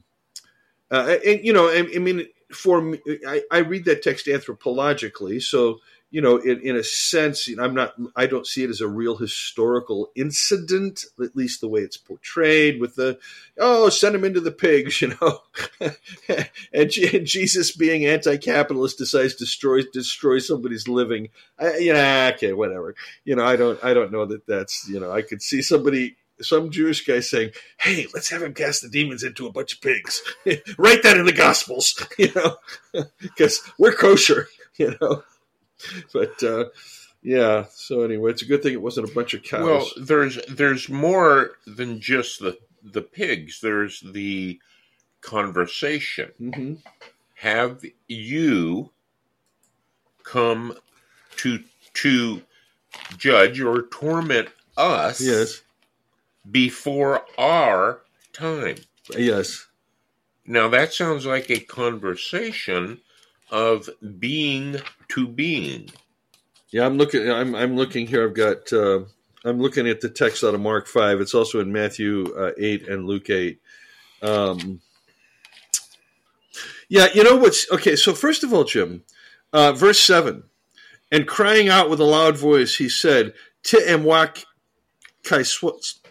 uh, and you know, I, I mean, for me, I, I read that text anthropologically, so. You know, in, in a sense, I'm not. I don't see it as a real historical incident, at least the way it's portrayed. With the, oh, send them into the pigs, you know, and, G- and Jesus, being anti-capitalist, decides to destroy destroy somebody's living. I, you know, okay, whatever. You know, I don't. I don't know that that's. You know, I could see somebody, some Jewish guy saying, "Hey, let's have him cast the demons into a bunch of pigs." Write that in the Gospels, you know, because we're kosher, you know. But uh, yeah, so anyway, it's a good thing it wasn't a bunch of cows. Well, there's there's more than just the the pigs. There's the conversation. Mm-hmm. Have you come to to judge or torment us? Yes. Before our time. Yes. Now that sounds like a conversation of being to being. Yeah, I'm looking. I'm I'm looking here. I've got. Uh, I'm looking at the text out of Mark five. It's also in Matthew uh, eight and Luke eight. Um, yeah, you know what's okay. So first of all, Jim, uh, verse seven, and crying out with a loud voice, he said, "Te emwak kai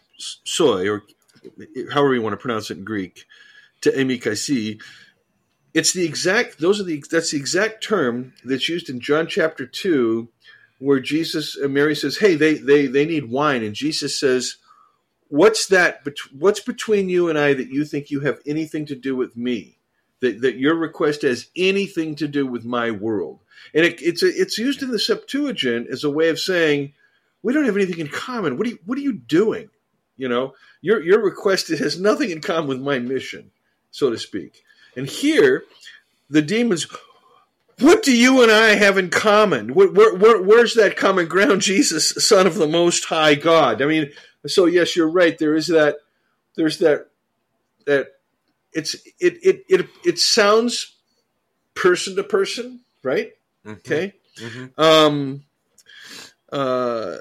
soy," or however you want to pronounce it in Greek, "Te emi kai si." it's the exact, those are the, that's the exact term that's used in John chapter two, where Jesus, uh, Mary says, hey, they, they, they need wine. And Jesus says, what's that, what's between you and I that you think you have anything to do with me? That, that your request has anything to do with my world? And it, it's, a, it's used in the Septuagint as a way of saying, we don't have anything in common. What are you, what are you doing? You know, your, your request has nothing in common with my mission, so to speak. And here, the demons, what do you and I have in common? Where, where, where's that common ground, Jesus, Son of the Most High God? I mean, so yes, you're right. There is that. There's that. That it's it it it it sounds person to person, right? Mm-hmm. Okay. Mm-hmm. Um. Uh.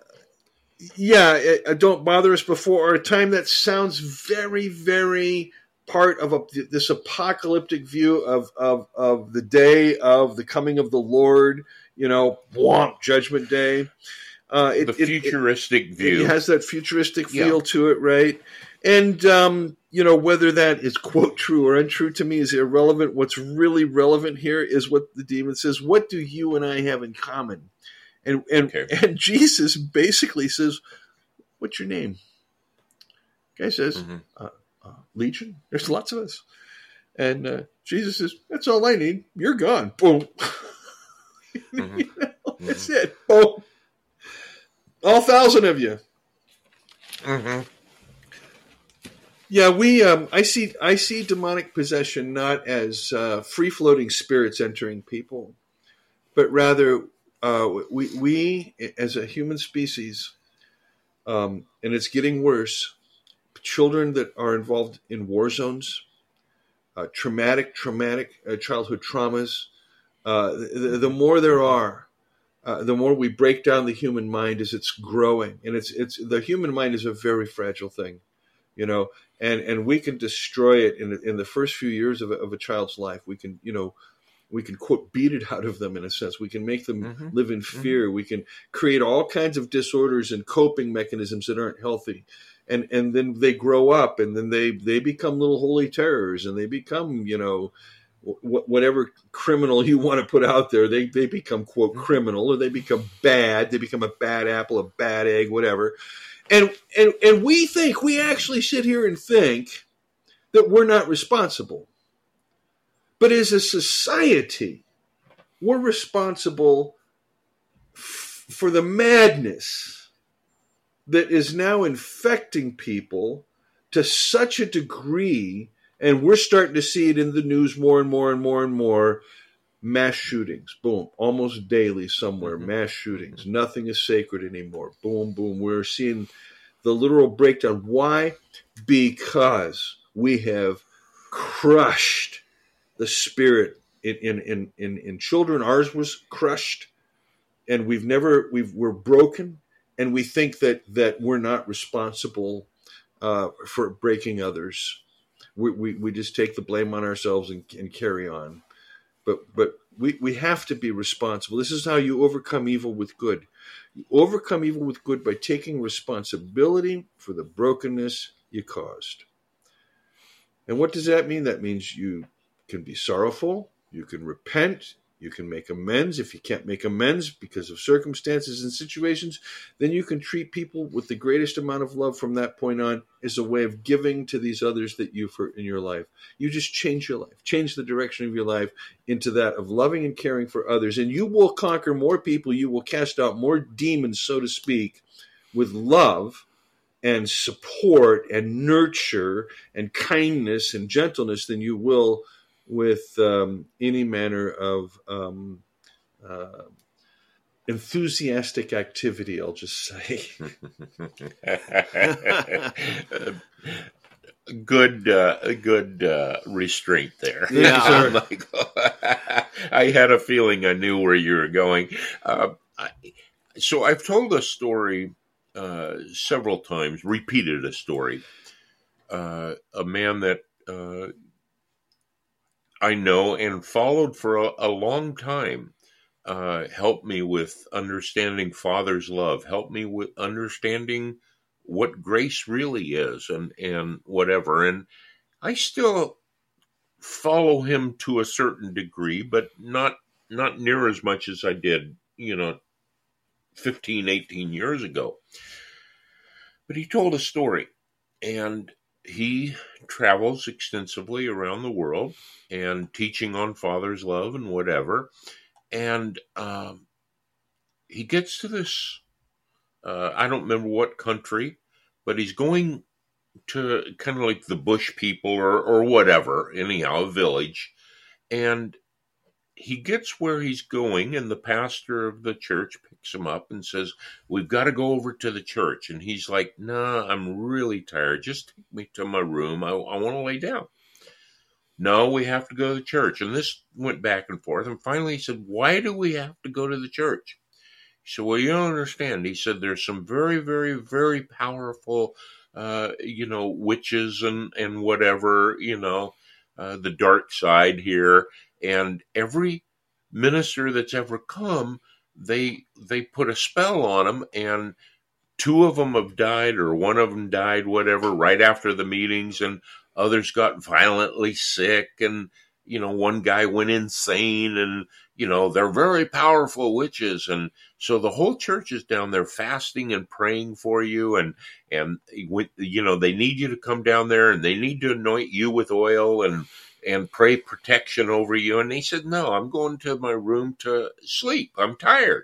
Yeah. It, it don't bother us before our time. That sounds very, very part of a, this apocalyptic view of, of, of the day of the coming of the Lord, you know, womp, Judgment Day. Uh, it, the futuristic it, it, view. It has that futuristic feel yeah. to it, right? And, um, you know, whether that is, quote, true or untrue to me is irrelevant. What's really relevant here is what the demon says. What do you and I have in common? And, and, okay. and Jesus basically says, what's your name? Guy says, mm-hmm. uh, Uh, Legion. There's lots of us. And uh, Jesus says, that's all I need. You're gone. Boom. Mm-hmm. You know, mm-hmm. That's it. Boom. All thousand of you. Mm-hmm. Yeah, we. Um, I see. I see demonic possession not as uh, free-floating spirits entering people, but rather uh, we, we as a human species, um, and it's getting worse. Children that are involved in war zones, uh, traumatic, traumatic uh, childhood traumas. Uh, the, the more there are, uh, the more we break down the human mind as it's growing. And it's it's the human mind is a very fragile thing, you know. And and we can destroy it in in the first few years of a, of a child's life. We can you know, we can quote beat it out of them in a sense. We can make them mm-hmm. live in fear. Mm-hmm. We can create all kinds of disorders and coping mechanisms that aren't healthy. And and then they grow up, and then they, they become little holy terrors, and they become, you know, wh- whatever criminal you want to put out there. They they become, quote, criminal, or they become bad. They become a bad apple, a bad egg, whatever. And and and we think, we actually sit here and think that we're not responsible. But as a society, we're responsible f- for the madness that is now infecting people to such a degree, and we're starting to see it in the news more and more and more and more, mass shootings. Boom. Almost daily somewhere, mm-hmm. mass shootings. Nothing is sacred anymore. Boom, boom. We're seeing the literal breakdown. Why? Because we have crushed the spirit in, in, in, in, in children. Ours was crushed, and we've never, we've, we're broken. And we think that, that we're not responsible uh, for breaking others. We, we we just take the blame on ourselves and, and carry on. But but we, we have to be responsible. This is how you overcome evil with good. You overcome evil with good by taking responsibility for the brokenness you caused. And what does that mean? That means you can be sorrowful, you can repent, you can make amends. If you can't make amends because of circumstances and situations, then you can treat people with the greatest amount of love from that point on as a way of giving to these others that you for in your life. You just change your life, change the direction of your life into that of loving and caring for others. And you will conquer more people. You will cast out more demons, so to speak, with love and support and nurture and kindness and gentleness than you will with um, any manner of um, uh, enthusiastic activity, I'll just say. good, uh, good uh, restraint there. Yeah, Michael. I had a feeling I knew where you were going. Uh, I, so I've told a story uh, several times, repeated a story. Uh, a man that uh, I know and followed for a, a long time, uh, helped me with understanding Father's love, helped me with understanding what grace really is and, and whatever. And I still follow him to a certain degree, but not not near as much as I did, you know, fifteen, eighteen years ago. But he told a story, and he travels extensively around the world and teaching on Father's love and whatever. And um, he gets to this, uh, I don't remember what country, but he's going to kind of like the bush people or, or whatever, anyhow, a village. And he gets where he's going, and the pastor of the church picks him up and says, we've got to go over to the church. And he's like, nah, I'm really tired. Just take me to my room. I, I want to lay down. No, we have to go to the church. And this went back and forth. And finally he said, why do we have to go to the church? He said, well, you don't understand. He said, there's some very, very, very powerful, uh, you know, witches and, and whatever, you know, uh, the dark side here. And every minister that's ever come, they they put a spell on them, and two of them have died, or one of them died, whatever, right after the meetings, and others got violently sick, and, you know, one guy went insane, and, you know, they're very powerful witches. And so the whole church is down there fasting and praying for you, and, and you know, they need you to come down there, and they need to anoint you with oil, and and pray protection over you. And he said, no, I'm going to my room to sleep. I'm tired.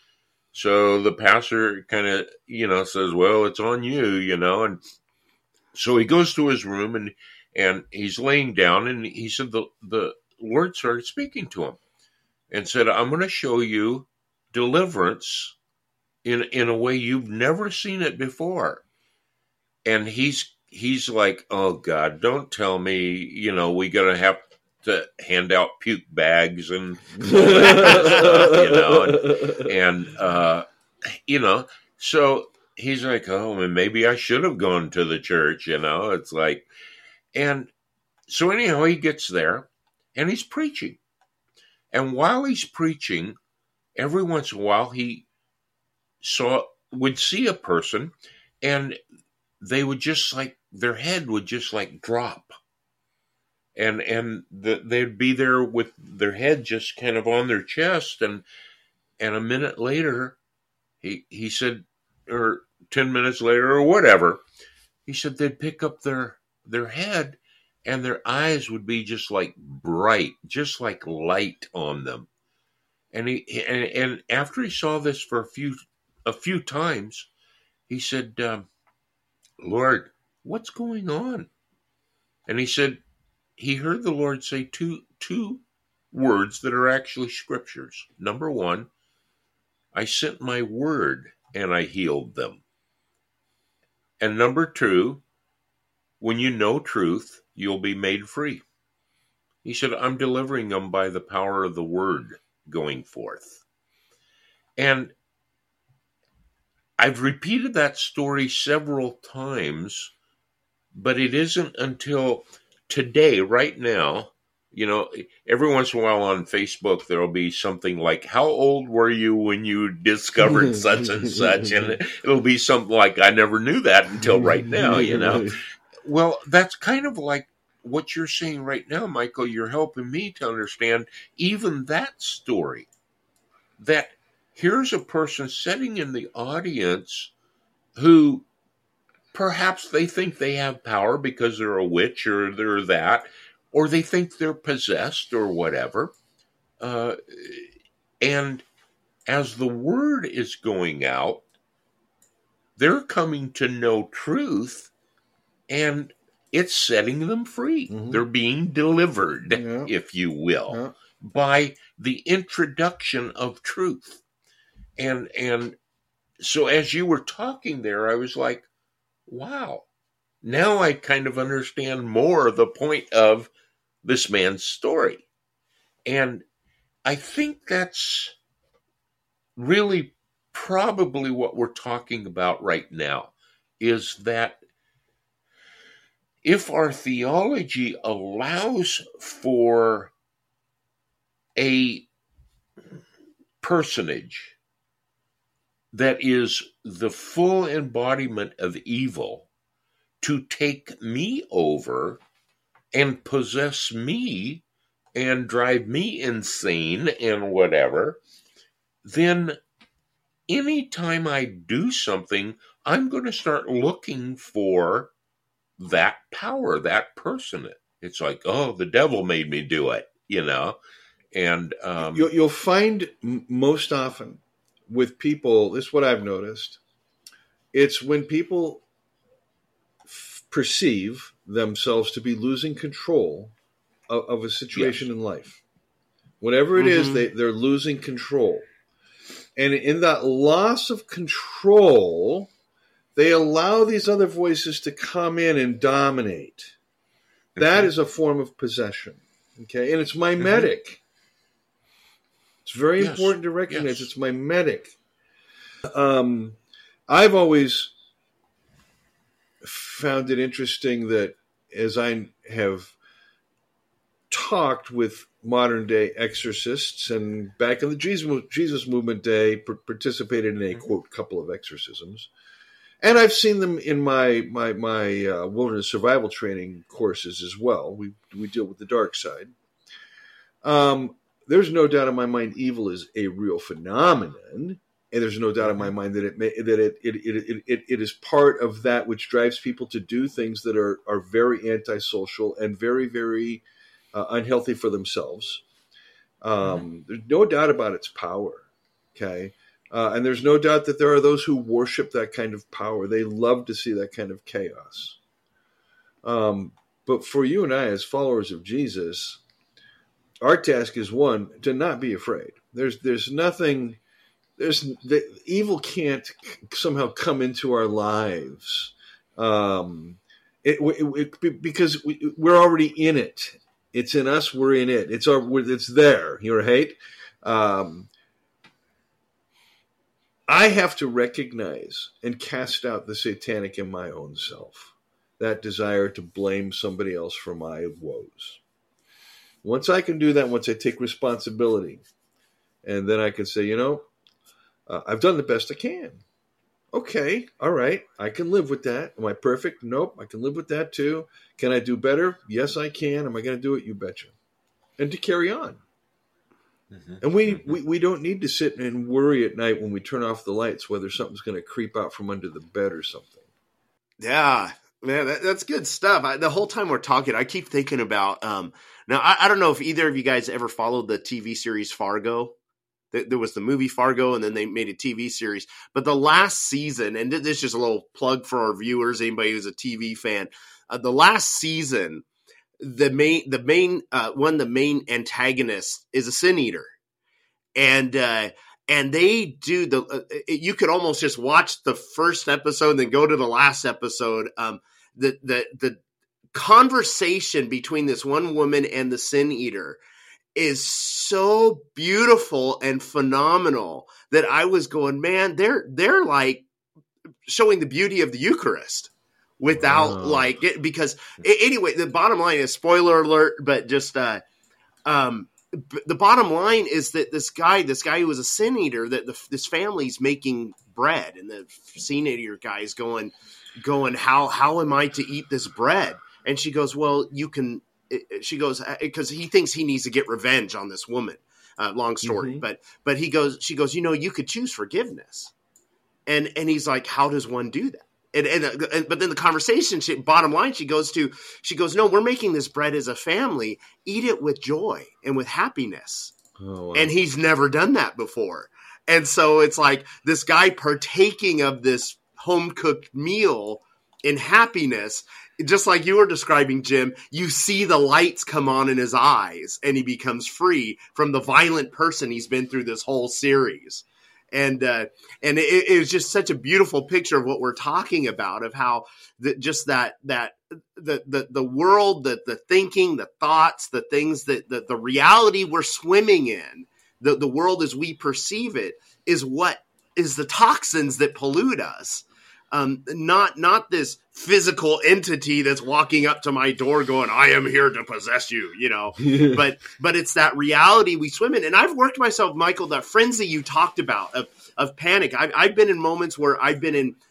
So the pastor kind of, you know, says, well, it's on you, you know. And so he goes to his room, and, and he's laying down, and he said, the, the Lord started speaking to him and said, I'm going to show you deliverance in, in a way you've never seen it before. And he's, He's like, oh, God, don't tell me, you know, we got to have to hand out puke bags and all that stuff, you know. And, and uh, you know, so he's like, oh, maybe I should have gone to the church, you know. It's like, and so anyhow, he gets there, and he's preaching. And while he's preaching, every once in a while, he saw would see a person, and they would just like, their head would just like drop, and and the, they'd be there with their head just kind of on their chest, and and a minute later, he he said, or ten minutes later, or whatever, he said they'd pick up their their head, and their eyes would be just like bright, just like light on them, and he and, and after he saw this for a few a few times, he said, um, Lord, what's going on? And he said he heard the Lord say two two words that are actually scriptures. Number one, I sent my word and I healed them. And number two, when you know truth, you'll be made free. He said, I'm delivering them by the power of the word going forth. And I've repeated that story several times, but it isn't until today, right now, you know, every once in a while on Facebook, there'll be something like, how old were you when you discovered such and such? And it'll be something like, I never knew that until right now, you know. Well, that's kind of like what you're saying right now, Michael. You're helping me to understand even that story, that here's a person sitting in the audience who perhaps they think they have power because they're a witch or they're that, or they think they're possessed or whatever. Uh, and as the word is going out, they're coming to know truth, and it's setting them free. Mm-hmm. They're being delivered, yeah. if you will, yeah. by the introduction of truth. And and so as you were talking there, I was like, wow, now I kind of understand more the point of this man's story. And I think that's really probably what we're talking about right now, is that if our theology allows for a personage that is the full embodiment of evil to take me over, and possess me and drive me insane and whatever, then anytime I do something, I'm going to start looking for that power, that person. It's like, oh, the devil made me do it, you know? And um, you'll, you'll find m- most often with people, this is what I've noticed, it's when people f- perceive themselves to be losing control of, of a situation yes. in life. Whatever it mm-hmm. is, they, they're losing control. And in that loss of control, they allow these other voices to come in and dominate. Mm-hmm. That is a form of possession. Okay, and it's mimetic. Mm-hmm. It's very yes. important to recognize yes. it's mimetic. Um, I've always found it interesting that as I have talked with modern day exorcists, and back in the Jesus, Jesus movement day, p- participated in a quote couple of exorcisms, and I've seen them in my my my uh, wilderness survival training courses as well. We we deal with the dark side. Um, there's no doubt in my mind evil is a real phenomenon, and there's no doubt in my mind that it may, that it it, it it it is part of that which drives people to do things that are are very antisocial and very very uh, unhealthy for themselves. Um, mm-hmm. There's no doubt about its power. Okay. Uh, and there's no doubt that there are those who worship that kind of power. They love to see that kind of chaos. Um, but for you and I, as followers of Jesus, our task is, one, to not be afraid. There's there's nothing, there's the evil can't somehow come into our lives, um, it, it, it, because we, we're already in it. It's in us. We're in it. It's our. It's there. You right? Um, I have to recognize and cast out the satanic in my own self, that desire to blame somebody else for my woes. Once I can do that, once I take responsibility, and then I can say, you know, uh, I've done the best I can. Okay, all right, I can live with that. Am I perfect? Nope, I can live with that too. Can I do better? Yes, I can. Am I going to do it? You betcha. And to carry on. Mm-hmm. And we, mm-hmm. we, we don't need to sit and worry at night when we turn off the lights whether something's going to creep out from under the bed or something. Yeah, man, that, that's good stuff. I, the whole time we're talking, I keep thinking about, um, now I, I don't know if either of you guys ever followed the T V series Fargo. There was the movie Fargo, and then they made a T V series. But the last season, and this is just a little plug for our viewers, anybody who's a T V fan, uh, the last season, the main, the main, uh, one, the main antagonist is a sin eater, and uh, and they do the. Uh, you could almost just watch the first episode and then go to the last episode. Um, the the the conversation between this one woman and the sin eater is so beautiful and phenomenal that I was going, man, they're they're like showing the beauty of the Eucharist without wow. like it, because anyway, the bottom line is, spoiler alert, but just uh, um, the bottom line is that this guy, this guy who was a sin eater, that the, this family's making bread, and the sin eater guy is going, going, how how am I to eat this bread? And she goes, well, you can. She goes, because he thinks he needs to get revenge on this woman. Uh, long story, mm-hmm. but but he goes, she goes, you know, you could choose forgiveness, and and he's like, how does one do that? And and, and but then the conversation, she, bottom line, she goes to, she goes, no, we're making this bread as a family. Eat it with joy and with happiness. Oh, wow. And he's never done that before, and so it's like this guy partaking of this home cooked meal in happiness. Just like you were describing, Jim, you see the lights come on in his eyes and he becomes free from the violent person he's been through this whole series. And uh, and it, it was just such a beautiful picture of what we're talking about, of how the, just that that the, the the world, the the thinking, the thoughts, the things that the, the reality we're swimming in, the, the world as we perceive it, is what is the toxins that pollute us. Um, not not this physical entity that's walking up to my door going, I am here to possess you, you know, but but it's that reality we swim in. And I've worked myself, Michael, that frenzy you talked about of, of panic. I've, I've been in moments where I've been in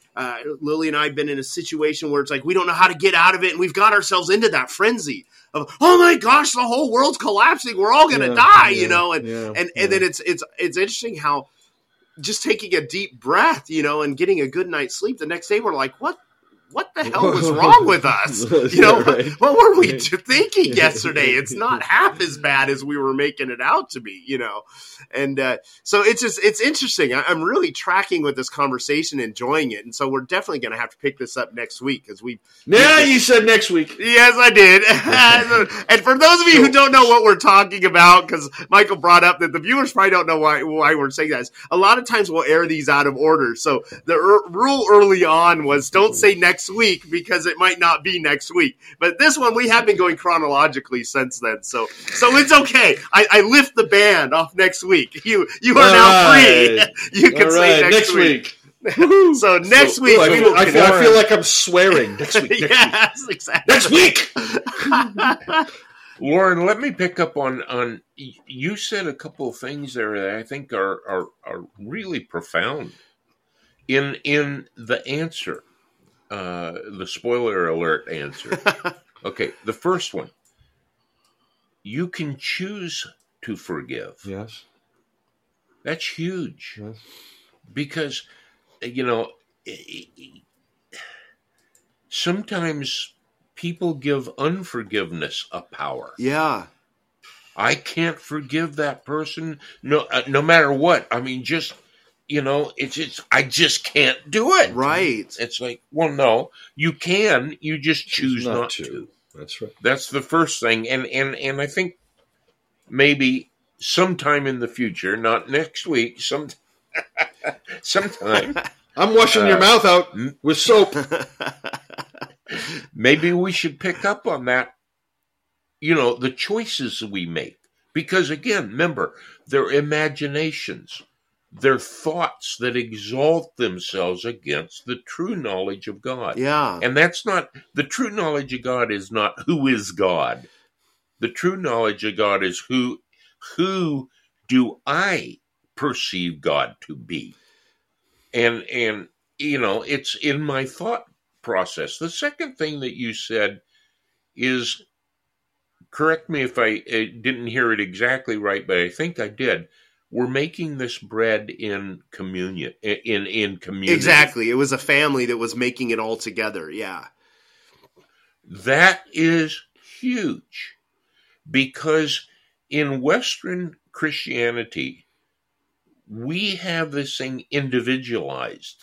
uh, Lily and I have been in a situation where it's like we don't know how to get out of it, and we've got ourselves into that frenzy of, oh my gosh, the whole world's collapsing, we're all going to Yeah, die, yeah, you know, and yeah, and yeah. and then it's it's it's interesting how just taking a deep breath, you know, and getting a good night's sleep the next day, we're like, what? What the hell was wrong with us? You know, Right. what, what were we thinking yesterday? It's not half as bad as we were making it out to be, you know? And uh, so it's just, it's interesting. I, I'm really tracking with this conversation, enjoying it. And so we're definitely going to have to pick this up next week because we. Now you said next week. Yes, I did. And for those of you who don't know what we're talking about, because Michael brought up that the viewers probably don't know why, why we're saying that. A lot of times we'll air these out of order. So the er- rule early on was don't say next week because it might not be next week. But this one, we have been going chronologically since then. So so it's okay. I, I lift the ban off next week. You you are All now right. free. You can All say right, next, next week. week. So next So, week. ooh, I, we feel, will I, feel, I confirm- feel like I'm swearing. Next week. Next week. yes, exactly. Next week. Lauren, let me pick up on on you said a couple of things there that I think are are, are really profound in in the answer, uh, the spoiler alert answer. Okay, the first one. You can choose to forgive. Yes. That's huge Yes. because you know sometimes people give unforgiveness a power. Yeah. I can't forgive that person no uh, no matter what. I mean, just, you know, it's it's I just can't do it. Right. It's like, well, no, you can, you just choose not, not to. to. That's right. That's the first thing. And and and I think maybe sometime in the future, not next week, some sometime I'm washing Uh, your mouth out with soap. maybe we should pick up on that, you know, the choices we make. Because again, remember, they're imaginations, they're thoughts that exalt themselves against the true knowledge of God. Yeah. And that's not, the true knowledge of God is not who is God. The true knowledge of God is who, who do I perceive God to be? And, and, you know, it's in my thought process. The second thing that you said is, correct me if I uh, didn't hear it exactly right, but I think I did. We're making this bread in communion, in, in community. Exactly. It was a family that was making it all together. Yeah. That is huge because in Western Christianity, we have this thing individualized.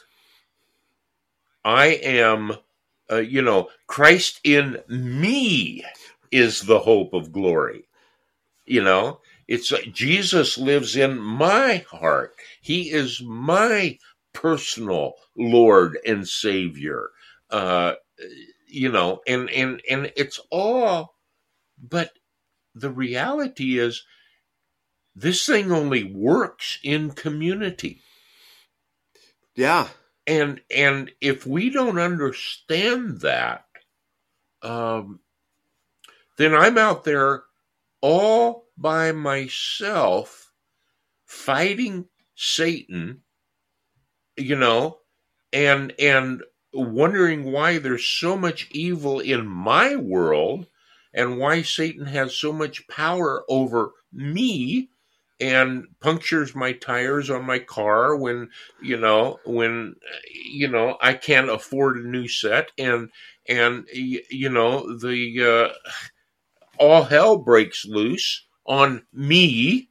I am, uh, you know, Christ in me is the hope of glory. You know, it's uh, Jesus lives in my heart. He is my personal Lord and Savior. Uh, you know, and, and, and it's all, but the reality is this thing only works in community. Yeah. And and if we don't understand that, um, then I'm out there all by myself fighting Satan, you know, and and wondering why there's so much evil in my world and why Satan has so much power over me and punctures my tires on my car when, you know, when, you know, I can't afford a new set and, and, you know, the, uh, all hell breaks loose on me.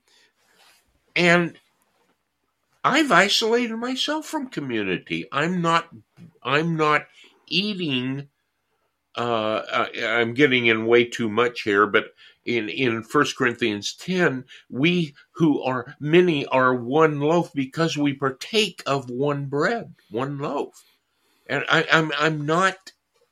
And I've isolated myself from community. I'm not, I'm not eating, uh, I, I'm getting in way too much here, but In, in First Corinthians ten, we who are many are one loaf because we partake of one bread, one loaf. And I, I'm, I'm not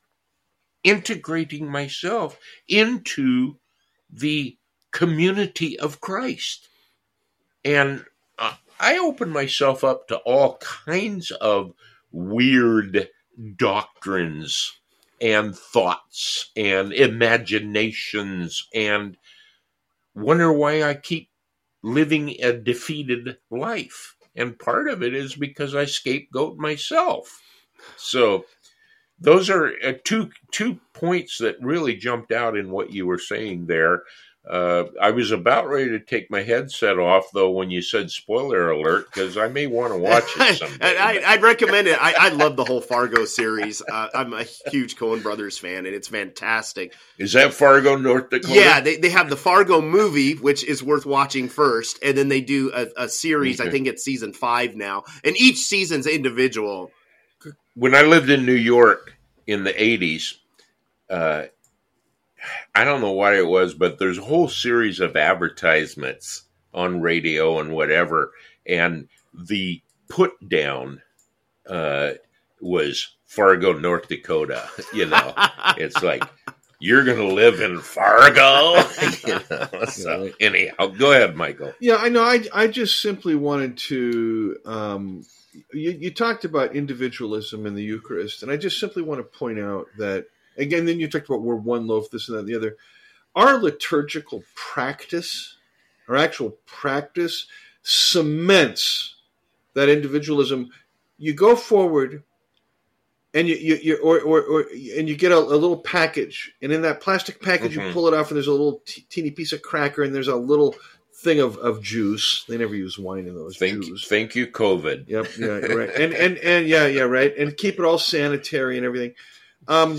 integrating myself into the community of Christ. And uh, I open myself up to all kinds of weird doctrines and thoughts and imaginations and wonder why I keep living a defeated life. And part of it is because I scapegoat myself. So those are uh, two two points that really jumped out in what you were saying there. Uh, I was about ready to take my headset off, though, when you said spoiler alert, because I may want to watch it someday. I, I'd recommend it. I, I love the whole Fargo series. Uh, I'm a huge Coen Brothers fan, and it's fantastic. Is that Fargo, North Dakota? Yeah, they, they have the Fargo movie, which is worth watching first, and then they do a, a series. Okay. I think it's season five now, and each season's individual. When I lived in New York in the eighties, uh, I don't know what it was, but there's a whole series of advertisements on radio and whatever, and the put down uh, was Fargo, North Dakota. You know, it's like, you're going to live in Fargo. You know? So anyhow, go ahead, Michael. Yeah, I know. I I just simply wanted to. Um, you, you talked about individualism in the Eucharist, and I just simply want to point out that. Again, then you talked about we're one loaf, this and that and the other. Our liturgical practice, our actual practice, cements that individualism. You go forward, and you, you, you or, or, or and you get a, a little package, and in that plastic package, mm-hmm. you pull it off, and there's a little t- teeny piece of cracker, and there's a little thing of, of juice. They never use wine in those. Thank, juice. Thank you, COVID. Yep. Yeah. Right. And and and yeah, yeah. Right. And keep it all sanitary and everything. Um.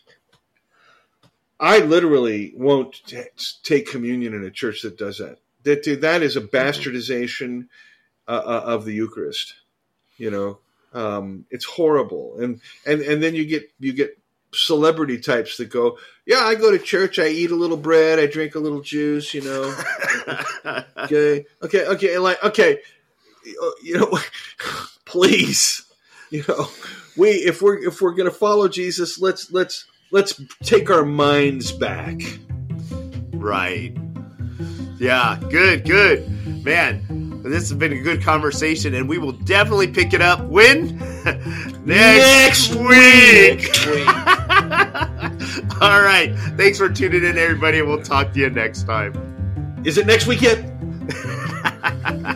I literally won't t- take communion in a church that does that. That that is a bastardization uh, of the Eucharist. You know, um, it's horrible. And, and and then you get you get celebrity types that go, yeah, I go to church, I eat a little bread, I drink a little juice. You know, okay, okay, okay, and like okay, you know, please, you know, we if we're if we're gonna follow Jesus, let's let's. Let's take our minds back. Right. Yeah, good, good. Man, this has been a good conversation, and we will definitely pick it up when? Next, Next week. week. All right. Thanks for tuning in, everybody. We'll talk to you next time. Is it next week yet?